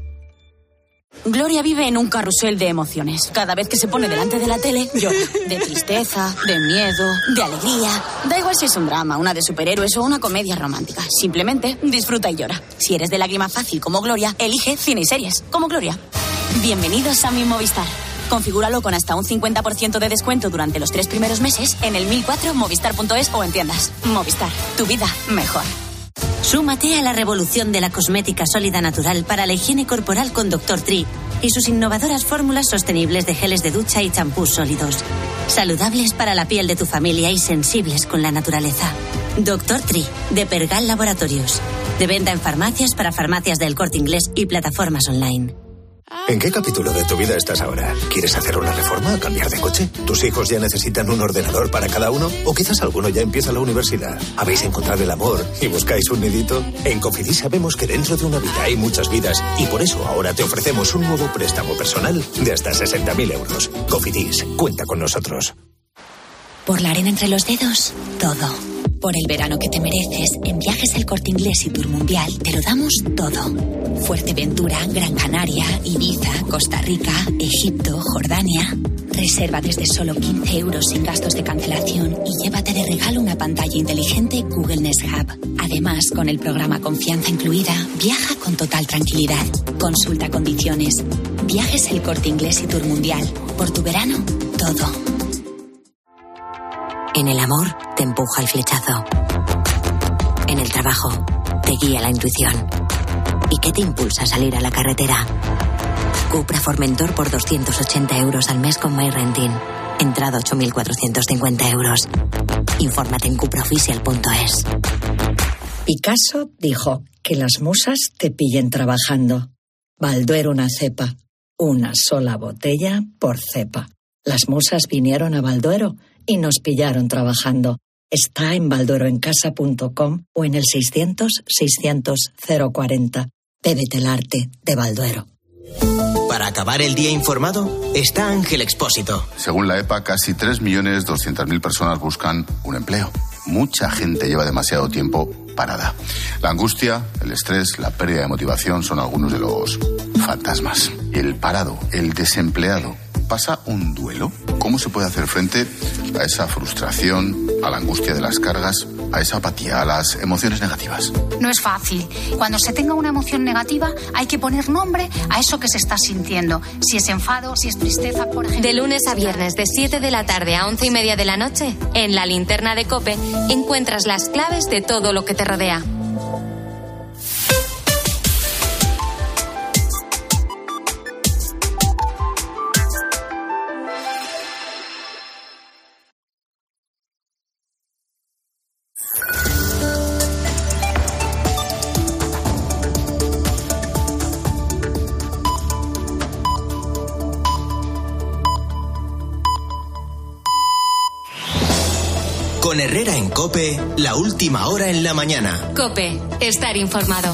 [SPEAKER 11] Gloria vive en un carrusel de emociones. Cada vez que se pone delante de la tele, llora. De tristeza, de miedo, de alegría. Da igual si es un drama, una de superhéroes o una comedia romántica. Simplemente disfruta y llora. Si eres de lágrima fácil como Gloria, elige cine y series como Gloria. Bienvenidos a mi Movistar. Configúralo con hasta un cincuenta por ciento de descuento durante los tres primeros meses en el mil cuatro movistar punto es o en tiendas. Movistar, tu vida mejor.
[SPEAKER 27] Súmate a la revolución de la cosmética sólida natural para la higiene corporal con doctor Tree y sus innovadoras fórmulas sostenibles de geles de ducha y champús sólidos. Saludables para la piel de tu familia y sensibles con la naturaleza. doctor Tree, de Pergal Laboratorios. De venta en farmacias para farmacias del Corte Inglés y plataformas online.
[SPEAKER 28] ¿En qué capítulo de tu vida estás ahora? ¿Quieres hacer una reforma o cambiar de coche? ¿Tus hijos ya necesitan un ordenador para cada uno? ¿O quizás alguno ya empieza la universidad? ¿Habéis encontrado el amor y buscáis un nidito? En Cofidis sabemos que dentro de una vida hay muchas vidas y por eso ahora te ofrecemos un nuevo préstamo personal de hasta sesenta mil euros. Cofidis, cuenta con nosotros.
[SPEAKER 27] Por la arena entre los dedos, todo. Por el verano que te mereces, en Viajes El Corte Inglés y Tour Mundial te lo damos todo. Fuerteventura, Gran Canaria, Ibiza, Costa Rica, Egipto, Jordania. Reserva desde solo quince euros sin gastos de cancelación y llévate de regalo una pantalla inteligente Google Nest Hub. Además, con el programa Confianza incluida, viaja con total tranquilidad. Consulta condiciones. Viajes El Corte Inglés y Tour Mundial. Por tu verano, todo. En el amor te empuja el flechazo. En el trabajo te guía la intuición. ¿Y qué te impulsa a salir a la carretera? Cupra Formentor por doscientos ochenta euros al mes con MyRenting. Entrada ocho mil cuatrocientos cincuenta euros. Infórmate en cupra oficial punto es.
[SPEAKER 29] Picasso dijo que las musas te pillen trabajando. Balduero una cepa. Una sola botella por cepa. Las musas vinieron a Balduero y nos pillaron trabajando. Está en baldueroencasa punto com o en el seiscientos, seiscientos, cero cuarenta. Bébete el arte de Balduero.
[SPEAKER 2] Para acabar el día informado, está Ángel Expósito.
[SPEAKER 30] Según la EPA, casi tres millones doscientas mil personas buscan un empleo. Mucha gente lleva demasiado tiempo parada. La angustia, el estrés, la pérdida de motivación son algunos de los fantasmas. El parado, el desempleado, ¿pasa un duelo? ¿Cómo se puede hacer frente a esa frustración, a la angustia de las cargas, a esa apatía, a las emociones negativas?
[SPEAKER 31] No es fácil. Cuando se tenga una emoción negativa, hay que poner nombre a eso que se está sintiendo. Si es enfado, si es tristeza, por ejemplo.
[SPEAKER 4] De lunes a viernes, de siete de la tarde a once y media de la noche, en la Linterna de COPE, encuentras las claves de todo lo que te rodea.
[SPEAKER 2] Con Herrera en COPE, la última hora en la mañana.
[SPEAKER 4] COPE, estar informado.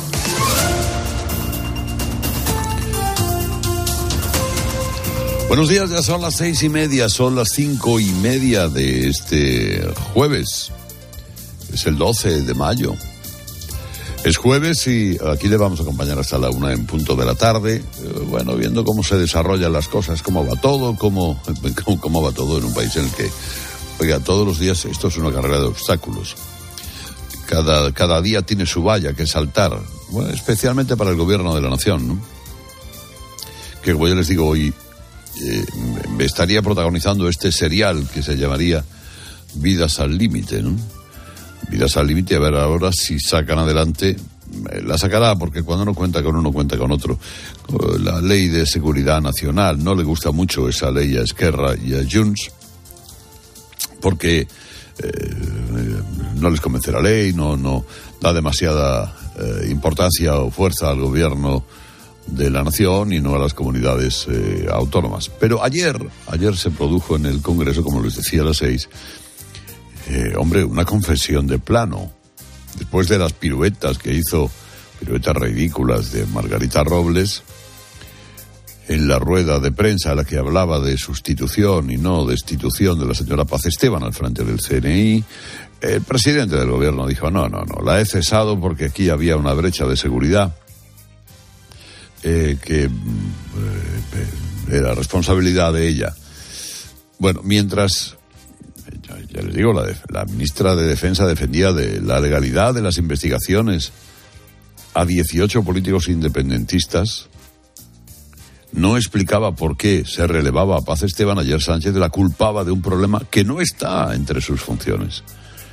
[SPEAKER 3] Buenos días, ya son las seis y media, son las cinco y media de este jueves. Es el doce de mayo. Es jueves y aquí le vamos a acompañar hasta la una en punto de la tarde. Bueno, viendo cómo se desarrollan las cosas, cómo va todo, cómo, cómo, cómo va todo en un país en el que, oiga, todos los días esto es una carrera de obstáculos. Cada, cada día tiene su valla que saltar, bueno, especialmente para el gobierno de la nación, ¿no? Que como yo les digo hoy, eh, estaría protagonizando este serial que se llamaría Vidas al Límite, ¿no? Vidas al límite, a ver ahora si sacan adelante, la sacará porque cuando uno cuenta con uno, cuenta con otro. La ley de seguridad nacional, no le gusta mucho esa ley a Esquerra y a Junts, porque eh, no les convence la ley, no, no da demasiada eh, importancia o fuerza al gobierno de la nación y no a las comunidades eh, autónomas. Pero ayer, ayer se produjo en el Congreso, como les decía a las seis, Eh, hombre, una confesión de plano. Después de las piruetas que hizo, piruetas ridículas de Margarita Robles, en la rueda de prensa a la que hablaba de sustitución y no destitución de la señora Paz Esteban al frente del C N I, el presidente del gobierno dijo, no, no, no, la he cesado porque aquí había una brecha de seguridad eh, que eh, era responsabilidad de ella. Bueno, mientras... Ya les digo, la, la ministra de Defensa defendía de la legalidad de las investigaciones a dieciocho políticos independentistas. No explicaba por qué se relevaba a Paz Esteban. Ayer Sánchez la culpaba de un problema que no está entre sus funciones.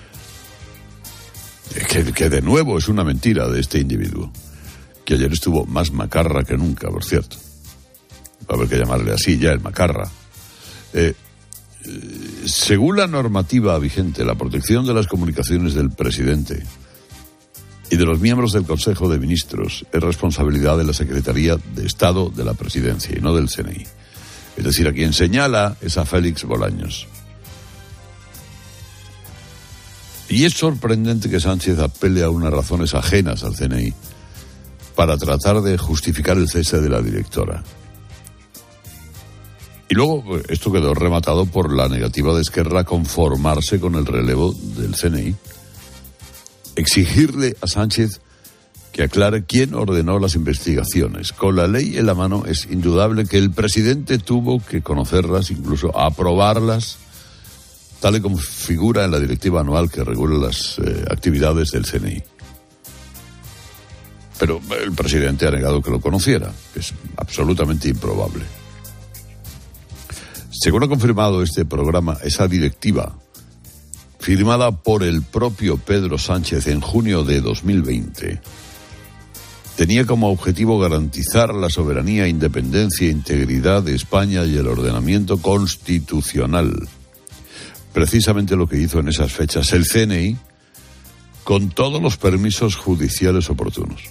[SPEAKER 3] Que, que de nuevo es una mentira de este individuo, que ayer estuvo más macarra que nunca, por cierto. Va a haber que llamarle así ya, el macarra. Eh... Según la normativa vigente, la protección de las comunicaciones del presidente y de los miembros del Consejo de Ministros es responsabilidad de la Secretaría de Estado de la Presidencia y no del C N I. Es decir, a quien señala es a Félix Bolaños. Y es sorprendente que Sánchez apele a unas razones ajenas al C N I para tratar de justificar el cese de la directora. Y luego esto quedó rematado por la negativa de Esquerra a conformarse con el relevo del C N I. Exigirle a Sánchez que aclare quién ordenó las investigaciones. Con la ley en la mano es indudable que el presidente tuvo que conocerlas, incluso aprobarlas, tal y como figura en la directiva anual que regula las eh, actividades del C N I. Pero el presidente ha negado que lo conociera, que es absolutamente improbable. Según ha confirmado este programa, esa directiva, firmada por el propio Pedro Sánchez en junio de dos mil veinte, tenía como objetivo garantizar la soberanía, independencia e integridad de España y el ordenamiento constitucional. Precisamente lo que hizo en esas fechas el C N I, con todos los permisos judiciales oportunos.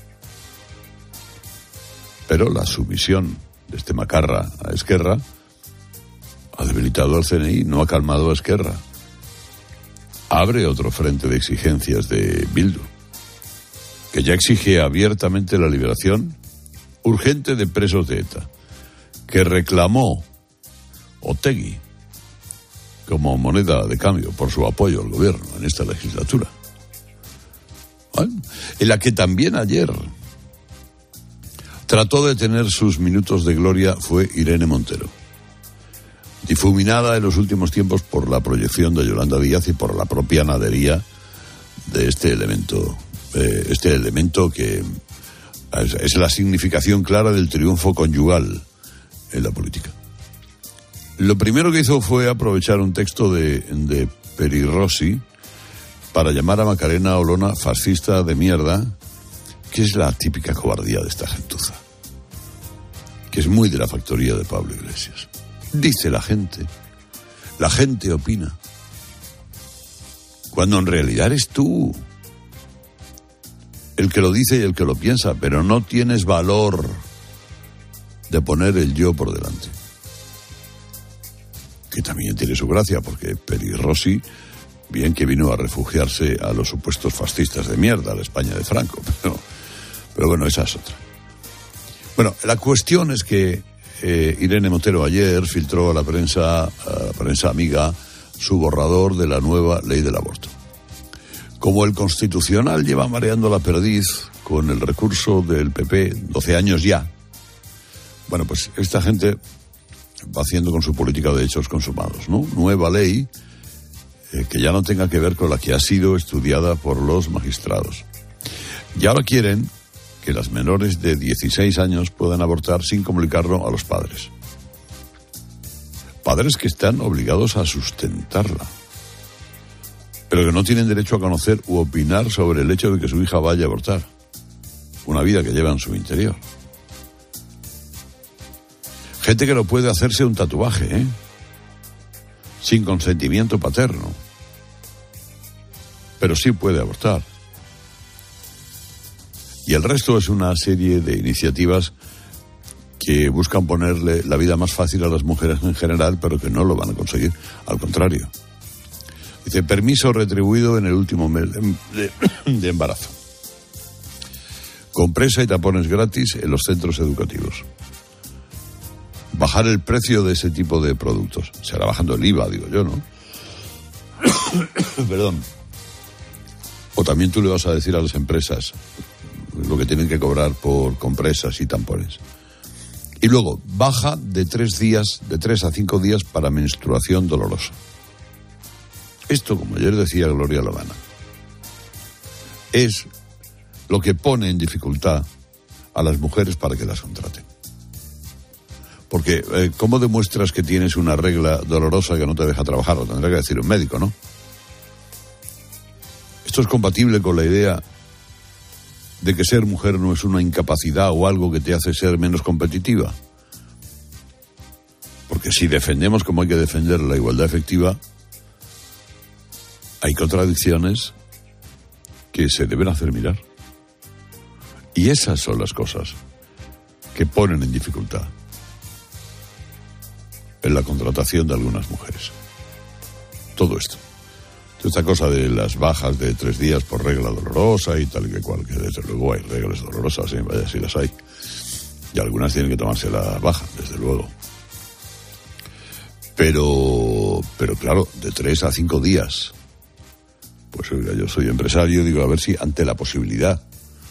[SPEAKER 3] Pero la sumisión de este macarra a Esquerra ha debilitado al C N I, no ha calmado a Esquerra. Abre otro frente de exigencias de Bildu, que ya exige abiertamente la liberación urgente de presos de ETA, que reclamó Otegi como moneda de cambio por su apoyo al gobierno en esta legislatura. ¿Vale? En la que también ayer trató de tener sus minutos de gloria fue Irene Montero, difuminada en los últimos tiempos por la proyección de Yolanda Díaz y por la propia nadería de este elemento, eh, este elemento que es, es la significación clara del triunfo conyugal en la política. Lo primero que hizo fue aprovechar un texto de, de Peri Rossi para llamar a Macarena Olona fascista de mierda, que es la típica cobardía de esta gentuza, que es muy de la factoría de Pablo Iglesias. Dice la gente, la gente opina, cuando en realidad eres tú el que lo dice y el que lo piensa, pero no tienes valor de poner el yo por delante. Que también tiene su gracia, porque Peri Rossi Bien que vino a refugiarse a los supuestos fascistas de mierda, a la España de Franco, pero, pero bueno, esa es otra. Bueno, la cuestión es que eh, Irene Montero ayer filtró a la prensa, a la prensa amiga, su borrador de la nueva ley del aborto. Como el Constitucional lleva mareando la perdiz con el recurso del P P doce años ya, bueno, pues esta gente va haciendo con su política de hechos consumados, ¿no? Nueva ley eh, que ya no tenga que ver con la que ha sido estudiada por los magistrados. Y ahora quieren que las menores de dieciséis años puedan abortar sin comunicarlo a los padres. Padres que están obligados a sustentarla, pero que no tienen derecho a conocer u opinar sobre el hecho de que su hija vaya a abortar. Una vida que lleva en su interior. Gente que no puede hacerse un tatuaje, ¿eh? Sin consentimiento paterno. Pero sí puede abortar. Y el resto es una serie de iniciativas que buscan ponerle la vida más fácil a las mujeres en general, pero que no lo van a conseguir. Al contrario. Dice, permiso retribuido en el último mes de, de embarazo. Compresa y tapones gratis en los centros educativos. Bajar el precio de ese tipo de productos. Será bajando el I V A, digo yo, ¿no? Perdón. O también tú le vas a decir a las empresas lo que tienen que cobrar por compresas y tampones. Y luego, baja de tres días, de tres a cinco días para menstruación dolorosa. Esto, como ayer decía Gloria Lavana, es lo que pone en dificultad a las mujeres para que las contraten. Porque, eh, ¿cómo demuestras que tienes una regla dolorosa que no te deja trabajar? Lo tendrá que decir un médico, ¿no? Esto es compatible con la idea de que ser mujer no es una incapacidad o algo que te hace ser menos competitiva. Porque si defendemos como hay que defender la igualdad efectiva, hay contradicciones que se deben hacer mirar. Y esas son las cosas que ponen en dificultad en la contratación de algunas mujeres. Todo esto. Esta cosa de las bajas de tres días por regla dolorosa y tal y que cual, que desde luego hay reglas dolorosas, ¿eh? Vaya si las hay. Y algunas tienen que tomarse la baja, desde luego. Pero, pero claro, de tres a cinco días. Pues oiga, yo soy empresario, digo, a ver si ante la posibilidad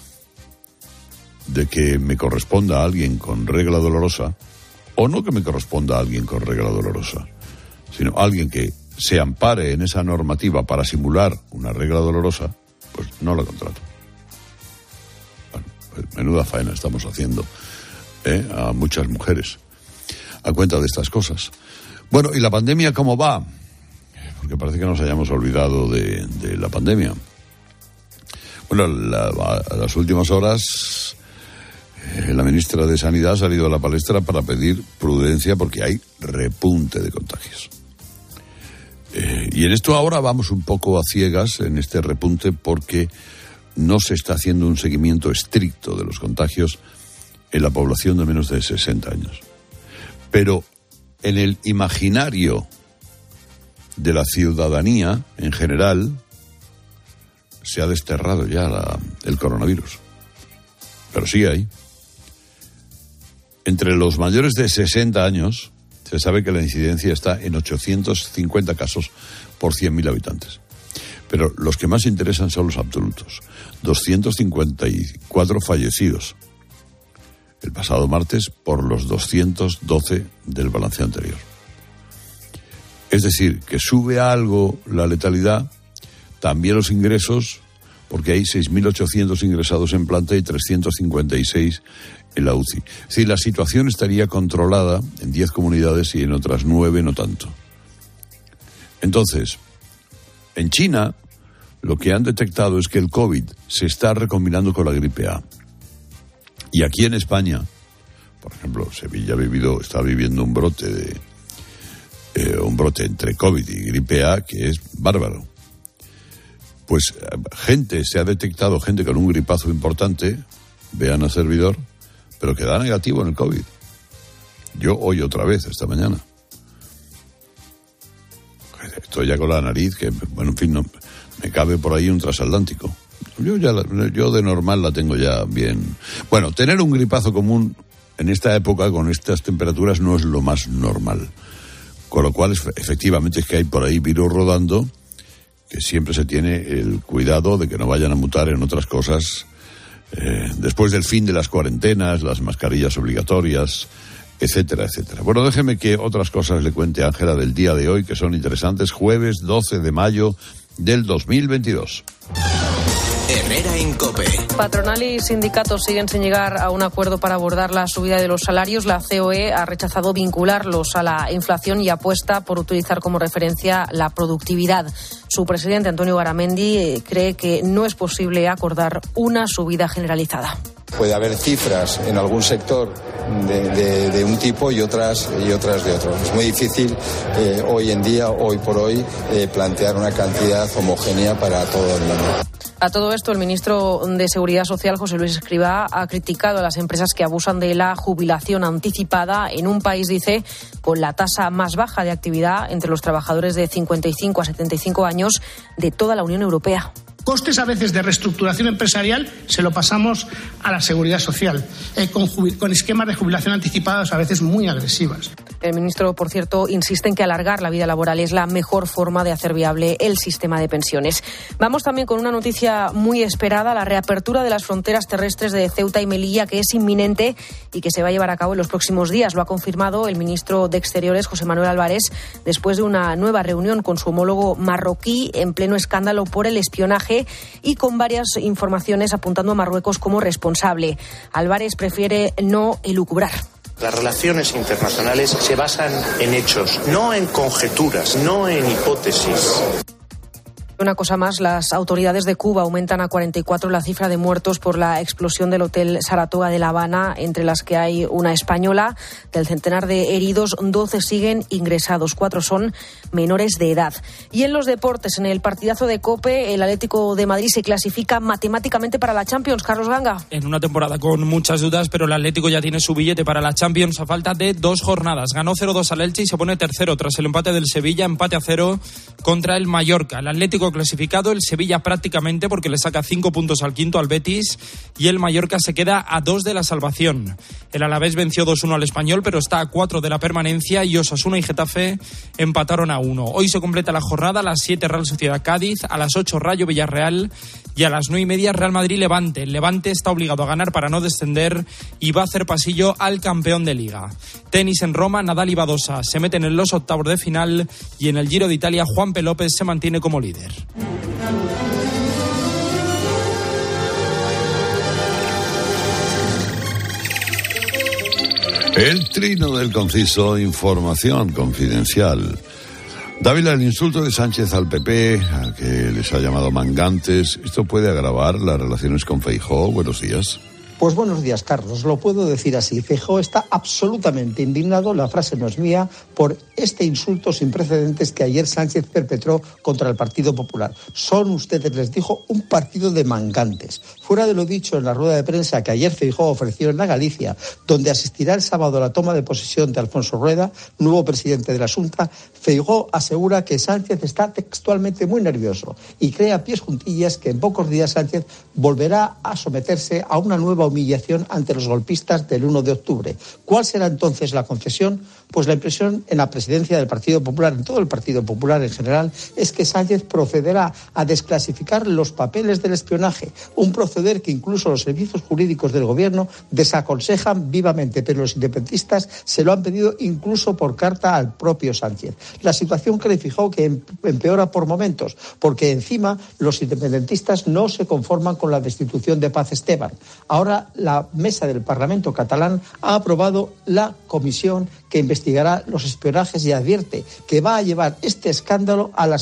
[SPEAKER 3] de que me corresponda a alguien con regla dolorosa, o no que me corresponda a alguien con regla dolorosa, sino a alguien que se ampare en esa normativa para simular una regla dolorosa, pues no la contrato. Bueno, pues menuda faena estamos haciendo, ¿eh? A muchas mujeres a cuenta de estas cosas. Bueno, ¿y la pandemia cómo va? Porque parece que nos hayamos olvidado de, de la pandemia. Bueno, la, a las últimas horas eh, la ministra de Sanidad ha salido a la palestra para pedir prudencia porque hay repunte de contagios. Eh, y en esto ahora vamos un poco a ciegas en este repunte porque no se está haciendo un seguimiento estricto de los contagios en la población de menos de sesenta años. Pero en el imaginario de la ciudadanía en general se ha desterrado ya la, el coronavirus. Pero sí hay. Entre los mayores de sesenta años se sabe que la incidencia está en ochocientos cincuenta casos por cien mil habitantes. Pero los que más interesan son los absolutos. doscientos cincuenta y cuatro fallecidos el pasado martes por los doscientos doce del balance anterior. Es decir, que sube algo la letalidad, también los ingresos, porque hay seis mil ochocientos ingresados en planta y trescientos cincuenta y seis en la U C I. Es decir, la situación estaría controlada en diez comunidades y en otras nueve no tanto. Entonces, en China, lo que han detectado es que el COVID se está recombinando con la gripe A. Y aquí en España, por ejemplo, Sevilla ha vivido, está viviendo un brote de eh, un brote entre COVID y gripe A que es bárbaro. Pues gente, se ha detectado gente con un gripazo importante, vean a servidor, pero que da negativo en el COVID. Yo hoy otra vez, esta mañana. estoy ya con la nariz, que, bueno, en fin, no, me cabe por ahí un transatlántico. Yo ya, la, yo de normal la tengo ya bien. Bueno, tener un gripazo común en esta época, con estas temperaturas, no es lo más normal. Con lo cual, efectivamente, es que hay por ahí virus rodando, que siempre se tiene el cuidado de que no vayan a mutar en otras cosas. Eh, después del fin de las cuarentenas, las mascarillas obligatorias, etcétera, etcétera. Bueno, déjeme que otras cosas le cuente a Ángela del día de hoy, que son interesantes. Jueves doce de mayo del dos mil veintidós.
[SPEAKER 2] Herrera en COPE.
[SPEAKER 8] Patronal y sindicatos siguen sin llegar a un acuerdo para abordar la subida de los salarios. La C O E ha rechazado vincularlos a la inflación y apuesta por utilizar como referencia la productividad. Su presidente, Antonio Garamendi, cree que no es posible acordar una subida generalizada.
[SPEAKER 5] Puede haber cifras en algún sector de, de, de un tipo y otras y otras de otro. Es muy difícil eh, hoy en día, hoy por hoy, eh, plantear una cantidad homogénea para todo el mundo.
[SPEAKER 8] A todo esto, el ministro de Seguridad Social, José Luis Escrivá, ha criticado a las empresas que abusan de la jubilación anticipada en un país, dice, con la tasa más baja de actividad entre los trabajadores de cincuenta y cinco a setenta y cinco años de toda la Unión Europea.
[SPEAKER 6] Costes a veces de reestructuración empresarial se lo pasamos a la seguridad social, eh, con, jubil- con esquemas de jubilación anticipados a veces muy agresivas.
[SPEAKER 8] El ministro, por cierto, insiste en que alargar la vida laboral es la mejor forma de hacer viable el sistema de pensiones. Vamos también con una noticia muy esperada, la reapertura de las fronteras terrestres de Ceuta y Melilla, que es inminente y que se va a llevar a cabo en los próximos días. Lo ha confirmado el ministro de Exteriores, José Manuel Álvarez, después de una nueva reunión con su homólogo marroquí en pleno escándalo por el espionaje y con varias informaciones apuntando a Marruecos como responsable. Álvarez prefiere no elucubrar.
[SPEAKER 12] Las relaciones internacionales se basan en hechos, no en conjeturas, no en hipótesis.
[SPEAKER 8] Una cosa más, las autoridades de Cuba aumentan a cuarenta y cuatro la cifra de muertos por la explosión del Hotel Saratoga de La Habana, entre las que hay una española. Del centenar de heridos, doce siguen ingresados, cuatro son menores de edad. Y en los deportes, en el partidazo de COPE, el Atlético de Madrid se clasifica matemáticamente para la Champions. Carlos Ganga.
[SPEAKER 13] En una temporada con muchas dudas, pero el Atlético ya tiene su billete para la Champions a falta de dos jornadas. Ganó cero dos al Elche y se pone tercero tras el empate del Sevilla, empate a cero contra el Mallorca. El Atlético clasificado, el Sevilla prácticamente, porque le saca cinco puntos al quinto, al Betis, y el Mallorca se queda a dos de la salvación. El Alavés venció dos uno al Español, pero está a cuatro de la permanencia, y Osasuna y Getafe empataron a uno. Hoy se completa la jornada, a las siete Real Sociedad Cádiz, a las ocho Rayo Villarreal y a las nueve y media Real Madrid Levante. El Levante está obligado a ganar para no descender y va a hacer pasillo al campeón de Liga. Tenis en Roma, Nadal y Badosa se meten en los octavos de final, y en el Giro de Italia Juanpe López se mantiene como líder.
[SPEAKER 3] El trino del conciso, información confidencial. Dávila, el insulto de Sánchez al P P, al que les ha llamado mangantes, ¿esto puede agravar las relaciones con Feijóo? Buenos días.
[SPEAKER 14] Pues buenos días, Carlos. Lo puedo decir así. Feijóo está absolutamente indignado, la frase no es mía, por este insulto sin precedentes que ayer Sánchez perpetró contra el Partido Popular. Son ustedes, les dijo, un partido de mangantes. Fuera de lo dicho en la rueda de prensa que ayer Feijóo ofreció en la Galicia, donde asistirá el sábado a la toma de posesión de Alfonso Rueda, nuevo presidente de la Xunta, Feijóo asegura que Sánchez está textualmente muy nervioso y cree a pies juntillas que en pocos días Sánchez volverá a someterse a una nueva humillación ante los golpistas del uno de octubre. ¿Cuál será entonces la concesión? Pues la impresión en la presidencia del Partido Popular, en todo el Partido Popular en general, es que Sánchez procederá a desclasificar los papeles del espionaje, un proceder que incluso los servicios jurídicos del gobierno desaconsejan vivamente, pero los independentistas se lo han pedido incluso por carta al propio Sánchez. La situación que le fijó que empeora por momentos, porque encima los independentistas no se conforman con la destitución de Paz Esteban. Ahora la mesa del Parlamento catalán ha aprobado la comisión que investigará los espionajes y advierte que va a llevar este escándalo a las instituciones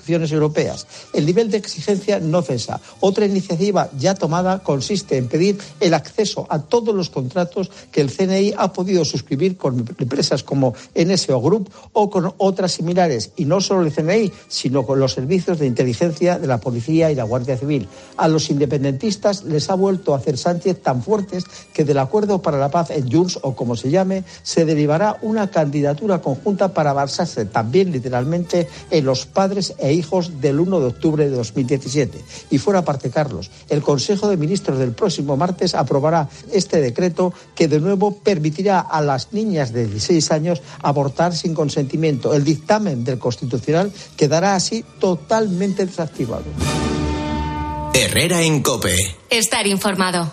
[SPEAKER 14] instituciones europeas. El nivel de exigencia no cesa. Otra iniciativa ya tomada consiste en pedir el acceso a todos los contratos que el C N I ha podido suscribir con empresas como N S O Group o con otras similares, y no solo el C N I, sino con los servicios de inteligencia de la Policía y la Guardia Civil. A los independentistas les ha vuelto a hacer Sánchez tan fuertes que del Acuerdo para la Paz en Junts, o como se llame, se derivará una candidatura conjunta para basarse también literalmente en los padres e hijos del uno de octubre de dos mil diecisiete. Y fuera parte, Carlos, el Consejo de Ministros del próximo martes aprobará este decreto que de nuevo permitirá a las niñas de dieciséis años abortar sin consentimiento. El dictamen del Constitucional quedará así totalmente desactivado.
[SPEAKER 2] Herrera en COPE.
[SPEAKER 4] Estar informado.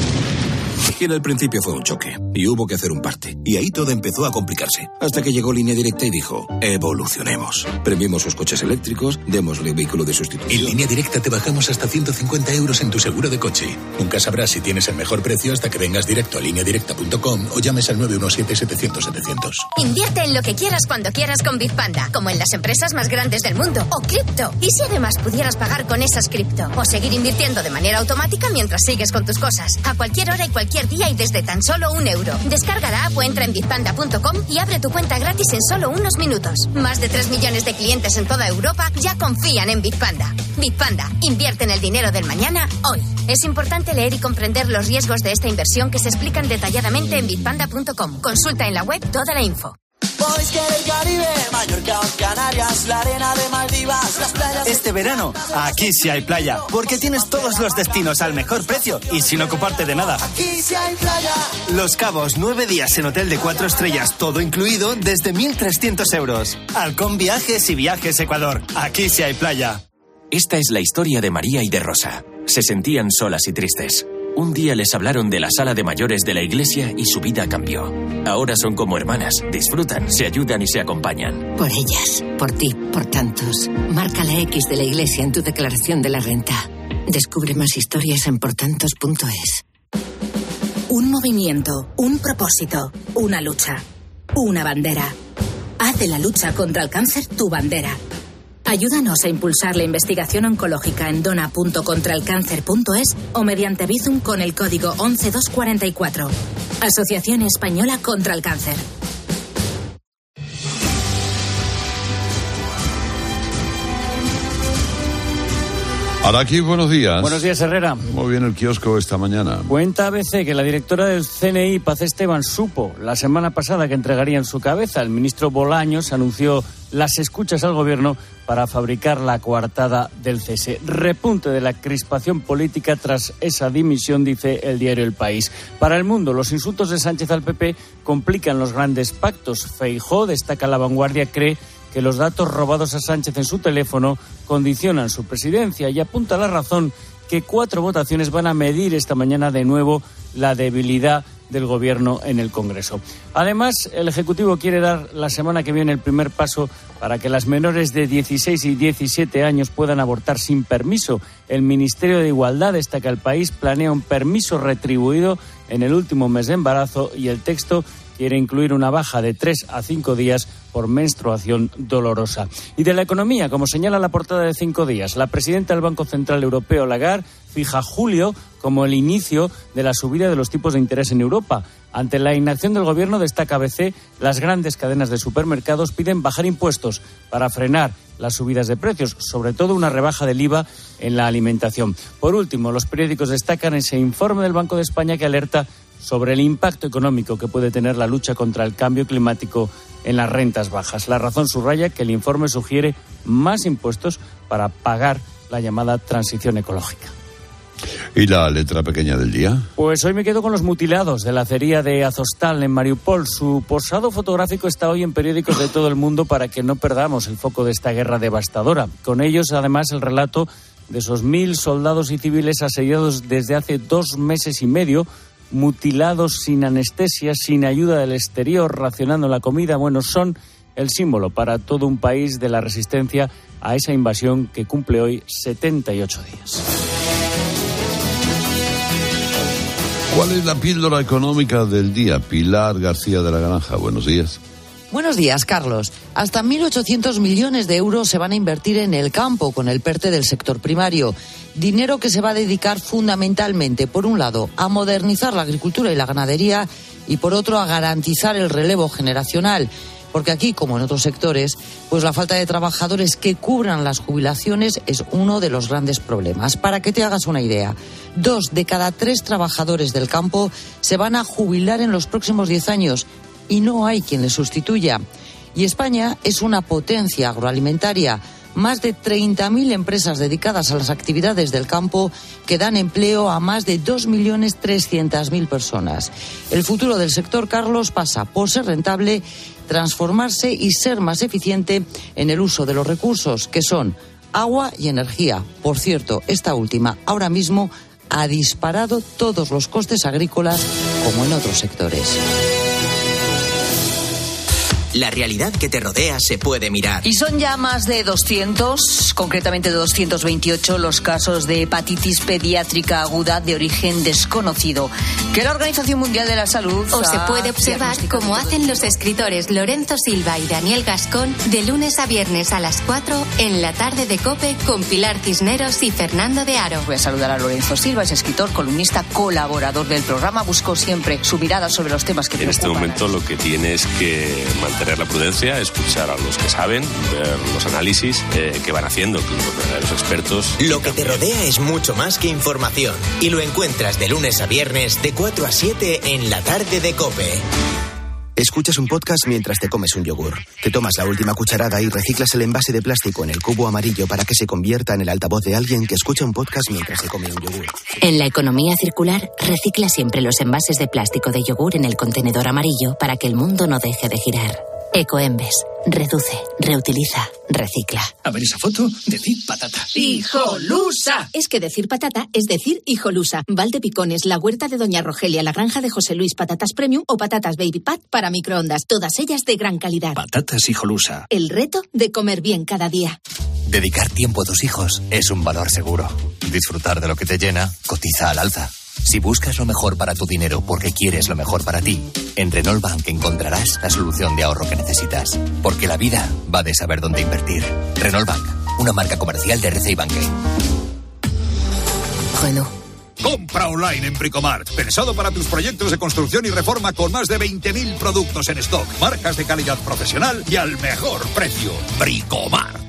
[SPEAKER 15] Y en el principio fue un choque, y hubo que hacer un parte. Y ahí todo empezó a complicarse. Hasta que llegó Línea Directa y dijo, evolucionemos. Premiemos sus coches eléctricos, démosle vehículo de sustitución.
[SPEAKER 16] En Línea Directa te bajamos hasta ciento cincuenta euros en tu seguro de coche. Nunca sabrás si tienes el mejor precio hasta que vengas directo a línea directa punto com o llames al nueve uno siete, setecientos, setecientos.
[SPEAKER 17] Invierte en lo que quieras cuando quieras con Bitpanda, como en las empresas más grandes del mundo. O cripto. ¿Y si además pudieras pagar con esas cripto? O seguir invirtiendo de manera automática mientras sigues con tus cosas. A cualquier hora y cualquier día y desde tan solo un euro. Descarga la app o entra en bitpanda punto com y abre tu cuenta gratis en solo unos minutos. Más de tres millones de clientes en toda Europa ya confían en Bitpanda. Bitpanda, invierte en el dinero del mañana hoy. Es importante leer y comprender los riesgos de esta inversión que se explican detalladamente en bitpanda punto com. Consulta en la web toda la info.
[SPEAKER 9] Podéis querer Caribe, Mallorca o Canarias, la arena de Maldivas, las playas...
[SPEAKER 18] Este verano, aquí sí hay playa, porque tienes todos los destinos al mejor precio y sin ocuparte de nada.
[SPEAKER 9] Aquí sí hay playa.
[SPEAKER 18] Los Cabos, nueve días en hotel de cuatro estrellas, todo incluido, desde mil trescientos euros. Halcón Viajes y Viajes Ecuador, aquí sí hay playa.
[SPEAKER 19] Esta es la historia de María y de Rosa. Se sentían solas y tristes. Un día les hablaron de la sala de mayores de la iglesia y su vida cambió. Ahora son como hermanas, disfrutan, se ayudan y se acompañan.
[SPEAKER 20] Por ellas, por ti, por tantos. Marca la X de la iglesia en tu declaración de la renta. Descubre más historias en portantos punto es.
[SPEAKER 21] Un movimiento, un propósito, una lucha, una bandera. Haz de la lucha contra el cáncer tu bandera. Ayúdanos a impulsar la investigación oncológica en dona punto contra el cáncer punto es o mediante Bizum con el código once dos cuarenta y cuatro. Asociación Española contra el Cáncer.
[SPEAKER 3] Araki, buenos días.
[SPEAKER 22] Buenos días, Herrera.
[SPEAKER 3] ¿Cómo viene el kiosco esta mañana?
[SPEAKER 22] Cuenta A B C que la directora del C N I, Paz Esteban, supo la semana pasada que entregarían su cabeza. El ministro Bolaños anunció las escuchas al gobierno para fabricar la coartada del cese. Repunte de la crispación política tras esa dimisión, dice el diario El País. Para El Mundo, los insultos de Sánchez al P P complican los grandes pactos. Feijóo, destaca La Vanguardia, cree que los datos robados a Sánchez en su teléfono condicionan su presidencia y apunta La Razón que cuatro votaciones van a medir esta mañana de nuevo la debilidad del gobierno en el Congreso. Además, el Ejecutivo quiere dar la semana que viene el primer paso para que las menores de dieciséis y diecisiete años puedan abortar sin permiso. El Ministerio de Igualdad destaca El País planea un permiso retribuido en el último mes de embarazo y el texto quiere incluir una baja de tres a cinco días por menstruación dolorosa. Y de la economía, como señala la portada de Cinco Días, la presidenta del Banco Central Europeo, Lagarde, fija julio como el inicio de la subida de los tipos de interés en Europa. Ante la inacción del gobierno, destaca A B C, las grandes cadenas de supermercados piden bajar impuestos para frenar las subidas de precios, sobre todo una rebaja del I V A en la alimentación. Por último, los periódicos destacan ese informe del Banco de España que alerta sobre el impacto económico que puede tener la lucha contra el cambio climático en las rentas bajas. La Razón subraya que el informe sugiere más impuestos para pagar la llamada transición ecológica.
[SPEAKER 3] ¿Y la letra pequeña del día?
[SPEAKER 22] Pues hoy me quedo con los mutilados de la acería de Azovstal en Mariupol. Su posado fotográfico está hoy en periódicos de todo el mundo para que no perdamos el foco de esta guerra devastadora. Con ellos, además, el relato de esos mil soldados y civiles asediados desde hace dos meses y medio, mutilados sin anestesia, sin ayuda del exterior, racionando la comida. Bueno, son el símbolo para todo un país de la resistencia a esa invasión que cumple hoy setenta y ocho días.
[SPEAKER 3] ¿Cuál es la píldora económica del día? Pilar García de la Granja, buenos días.
[SPEAKER 1] Buenos días, Carlos. Hasta mil ochocientos millones de euros se van a invertir en el campo con el PERTE del sector primario. Dinero que se va a dedicar fundamentalmente, por un lado, a modernizar la agricultura y la ganadería y, por otro, a garantizar el relevo generacional. Porque aquí, como en otros sectores, pues la falta de trabajadores que cubran las jubilaciones es uno de los grandes problemas. Para que te hagas una idea, dos de cada tres trabajadores del campo se van a jubilar en los próximos diez años y no hay quien les sustituya. Y España es una potencia agroalimentaria. Más de treinta mil empresas dedicadas a las actividades del campo que dan empleo a más de dos millones trescientas mil personas. El futuro del sector, Carlos, pasa por ser rentable, transformarse y ser más eficiente en el uso de los recursos, que son agua y energía. Por cierto, esta última ahora mismo ha disparado todos los costes agrícolas como en otros sectores.
[SPEAKER 2] La realidad que te rodea se puede mirar.
[SPEAKER 7] Y son ya más de doscientos, concretamente doscientos veintiocho, los casos de hepatitis pediátrica aguda de origen desconocido, que la Organización Mundial de la Salud
[SPEAKER 4] o se puede observar como hacen los escritores Lorenzo Silva y Daniel Gascón de lunes a viernes a las cuatro en la tarde de COPE con Pilar Cisneros y Fernando de Aro.
[SPEAKER 7] Voy a saludar a Lorenzo Silva, es escritor, columnista, colaborador del programa. Buscó siempre su mirada sobre los temas que
[SPEAKER 10] en este momento lo que tiene es que mantener la prudencia, escuchar a los que saben, ver los análisis eh, que van haciendo los verdaderos expertos.
[SPEAKER 2] Lo que te rodea es mucho más que información y lo encuentras de lunes a viernes de cuatro a siete en la tarde de COPE.
[SPEAKER 11] Escuchas un podcast mientras te comes un yogur. Te tomas la última cucharada y reciclas el envase de plástico en el cubo amarillo para que se convierta en el altavoz de alguien que escucha un podcast mientras se come un yogur.
[SPEAKER 23] En la economía circular, recicla siempre los envases de plástico de yogur en el contenedor amarillo para que el mundo no deje de girar. Ecoembes. Reduce, reutiliza, recicla.
[SPEAKER 24] A ver esa foto, decir patata. ¡Hijolusa!
[SPEAKER 21] Es que decir patata es decir hijolusa. Valdepicones, la huerta de Doña Rogelia, la granja de José Luis, patatas premium o patatas baby pat para microondas. Todas ellas de gran calidad.
[SPEAKER 24] Patatas hijolusa.
[SPEAKER 21] El reto de comer bien cada día.
[SPEAKER 25] Dedicar tiempo a tus hijos es un valor seguro. Disfrutar de lo que te llena cotiza al alza. Si buscas lo mejor para tu dinero porque quieres lo mejor para ti, en Renault Bank encontrarás la solución de ahorro que necesitas. Porque la vida va de saber dónde invertir. Renault Bank, una marca comercial de R C I Banking.
[SPEAKER 21] Renault.
[SPEAKER 26] Compra online en Bricomart. Pensado para tus proyectos de construcción y reforma con más de veinte mil productos en stock. Marcas de calidad profesional y al mejor precio. Bricomart.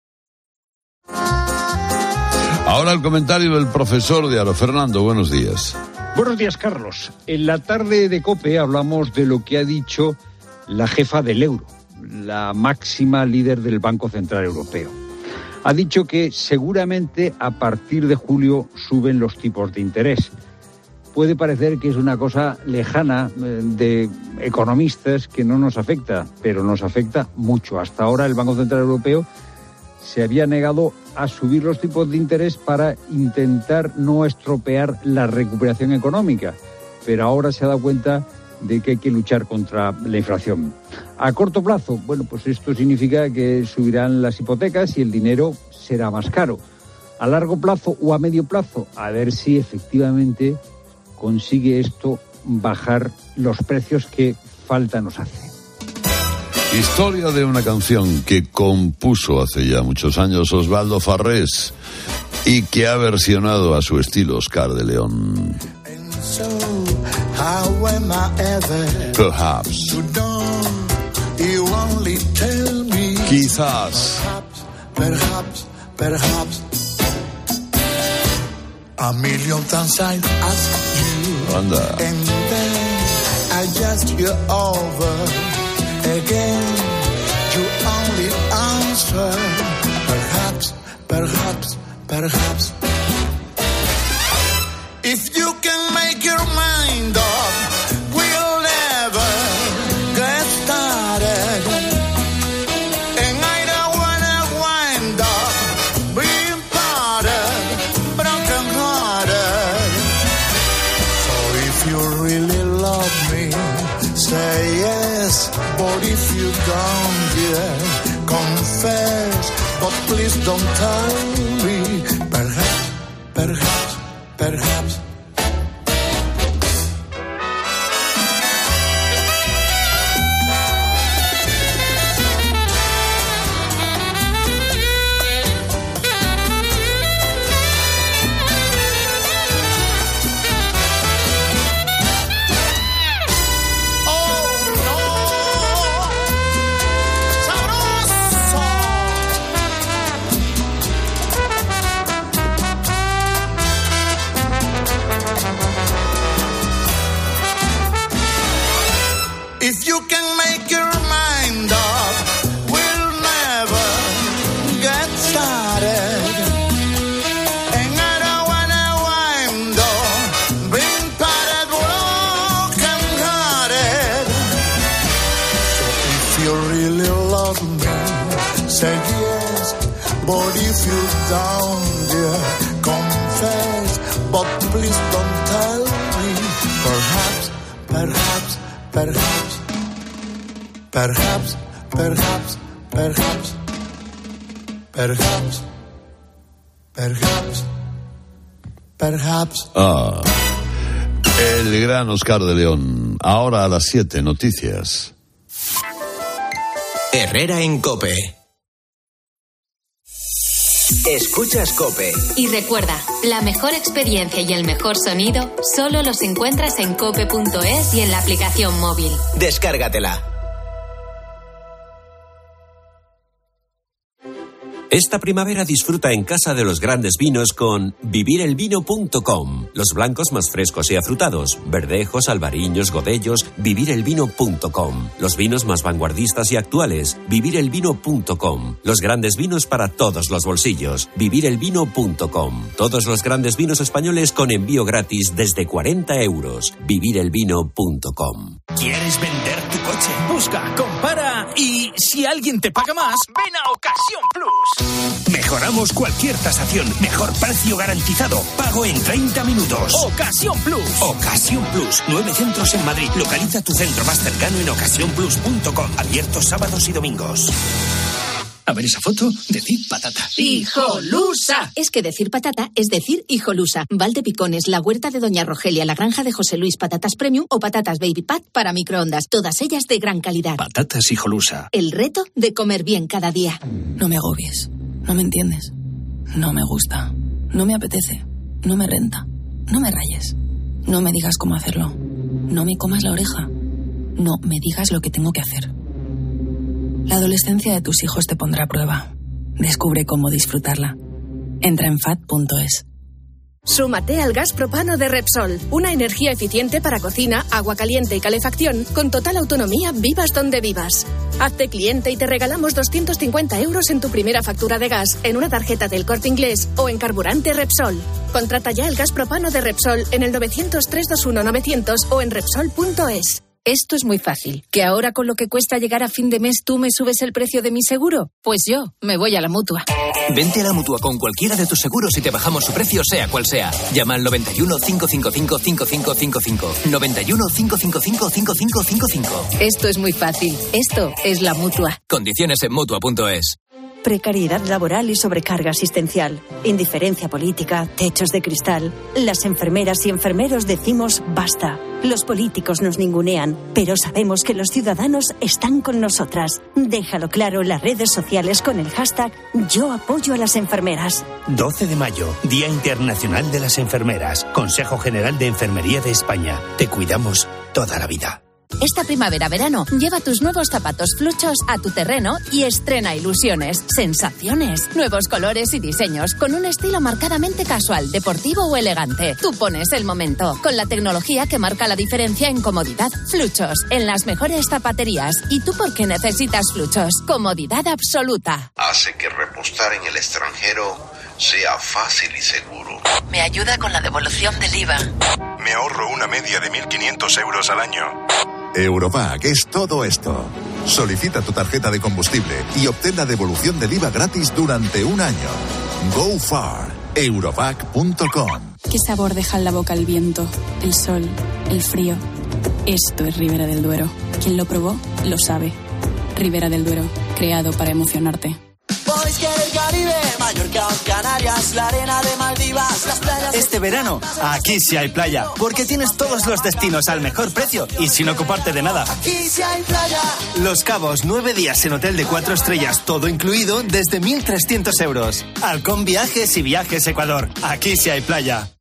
[SPEAKER 3] Ahora el comentario del profesor de Aro. Fernando, buenos días.
[SPEAKER 27] Buenos días, Carlos. En la tarde de COPE hablamos de lo que ha dicho la jefa del euro, la máxima líder del Banco Central Europeo. Ha dicho que seguramente a partir de julio suben los tipos de interés. Puede parecer que es una cosa lejana de economistas que no nos afecta, pero nos afecta mucho. Hasta ahora el Banco Central Europeo se había negado a subir los tipos de interés para intentar no estropear la recuperación económica, pero ahora se ha dado cuenta de que hay que luchar contra la inflación. A corto plazo, bueno, pues esto significa que subirán las hipotecas y el dinero será más caro. A largo plazo o a medio plazo, a ver si efectivamente consigue esto bajar los precios que falta nos hace.
[SPEAKER 3] Historia de una canción que compuso hace ya muchos años Osvaldo Farrés y que ha versionado a su estilo Oscar de León. Perhaps. Quizás.
[SPEAKER 28] Perhaps, perhaps. A million times I asked you.
[SPEAKER 3] Anda.
[SPEAKER 28] And then I just hear over. Again, you only answer. Perhaps, perhaps, perhaps. If you can make your mind up, we'll never get started. And I don't wanna wind up being parted, broken hearted. So if you really love me, say yes. But if you don't, yeah, confess. But please don't tell me. Perhaps, perhaps, perhaps. But if you're down, dear, confess. But please don't tell me. Perhaps, perhaps, perhaps, perhaps, perhaps, perhaps, perhaps, perhaps, perhaps.
[SPEAKER 3] Ah, el gran Oscar de León. Ahora a las siete, noticias.
[SPEAKER 2] Herrera en COPE. Escuchas COPE.
[SPEAKER 4] Y recuerda, la mejor experiencia y el mejor sonido solo los encuentras en cope punto es y en la aplicación móvil.
[SPEAKER 2] Descárgatela.
[SPEAKER 5] Esta primavera disfruta en casa de los grandes vinos con vivir el vino punto com. Los blancos más frescos y afrutados, verdejos, albariños, godellos, vivir el vino punto com. Los vinos más vanguardistas y actuales, vivir el vino punto com. Los grandes vinos para todos los bolsillos, vivir el vino punto com. Todos los grandes vinos españoles con envío gratis desde cuarenta euros. vivir el vino punto com.
[SPEAKER 24] ¿Quieres vender tu coche? Busca, compara y si alguien te paga más, ven a Ocasión Plus. Mejoramos cualquier tasación. Mejor precio garantizado. Pago en treinta minutos. Ocasión Plus. Ocasión Plus. Nueve centros en Madrid. Localiza tu centro más cercano en ocasión plus punto com. Abiertos sábados y domingos. A ver esa foto, decir patata. ¡Hijolusa!
[SPEAKER 21] Es que decir patata es decir hijolusa. Valdepicones, la huerta de Doña Rogelia, la granja de José Luis, patatas premium o patatas baby pat para microondas. Todas ellas de gran calidad.
[SPEAKER 24] Patatas hijolusa.
[SPEAKER 21] El reto de comer bien cada día.
[SPEAKER 6] No me agobies. No me entiendes. No me gusta. No me apetece. No me renta. No me rayes. No me digas cómo hacerlo. No me comas la oreja. No me digas lo que tengo que hacer. La adolescencia de tus hijos te pondrá a prueba. Descubre cómo disfrutarla. Entra en fat punto es.
[SPEAKER 21] Súmate al gas propano de Repsol. Una energía eficiente para cocina, agua caliente y calefacción. Con total autonomía, vivas donde vivas. Hazte cliente y te regalamos doscientos cincuenta euros en tu primera factura de gas, en una tarjeta del Corte Inglés o en carburante Repsol. Contrata ya el gas propano de Repsol en el novecientos, trescientos veintiuno, novecientos o en Repsol punto es. Esto es muy fácil. ¿Que ahora con lo que cuesta llegar a fin de mes tú me subes el precio de mi seguro? Pues yo me voy a la Mutua.
[SPEAKER 8] Vente a la Mutua con cualquiera de tus seguros y te bajamos su precio sea cual sea. Llama al noventa y uno, cinco cinco cinco, cinco cinco cinco cinco. noventa y uno, cinco cinco cinco, cinco cinco cinco cinco.
[SPEAKER 21] Esto es muy fácil. Esto es la Mutua.
[SPEAKER 8] Condiciones en Mutua punto es.
[SPEAKER 12] Precariedad laboral y sobrecarga asistencial, indiferencia política, techos de cristal. Las enfermeras y enfermeros decimos basta. Los políticos nos ningunean, pero sabemos que los ciudadanos están con nosotras. Déjalo claro en las redes sociales con el hashtag Yo apoyo a las enfermeras.
[SPEAKER 13] doce de mayo, Día Internacional de las Enfermeras. Consejo General de Enfermería de España. Te cuidamos toda la vida.
[SPEAKER 21] Esta primavera-verano, lleva tus nuevos zapatos fluchos a tu terreno y estrena ilusiones, sensaciones, nuevos colores y diseños, con un estilo marcadamente casual, deportivo o elegante. Tú pones el momento, con la tecnología que marca la diferencia en comodidad. Fluchos, en las mejores zapaterías. ¿Y tú por qué necesitas fluchos? Comodidad absoluta.
[SPEAKER 14] Hace que repostar en el extranjero sea fácil y seguro.
[SPEAKER 23] Me ayuda con la devolución del I V A.
[SPEAKER 15] Me ahorro una media de mil quinientos euros al año.
[SPEAKER 16] Eurovac es todo esto. Solicita tu tarjeta de combustible y obtén la devolución del I V A gratis durante un año. Go far. Eurovac punto com.
[SPEAKER 29] ¿Qué sabor deja en la boca el viento, el sol, el frío? Esto es Ribera del Duero. Quien lo probó, lo sabe. Ribera del Duero, creado para emocionarte.
[SPEAKER 9] Boys que el Caribe, Mallorca o Canarias, la arena de Maldivas, las playas...
[SPEAKER 18] Este verano, aquí sí hay playa, porque tienes todos los destinos al mejor precio y sin ocuparte de nada.
[SPEAKER 9] Aquí sí hay playa.
[SPEAKER 18] Los Cabos, nueve días en hotel de cuatro estrellas, todo incluido, desde mil trescientos euros. Halcón Viajes y Viajes Ecuador, aquí sí hay playa.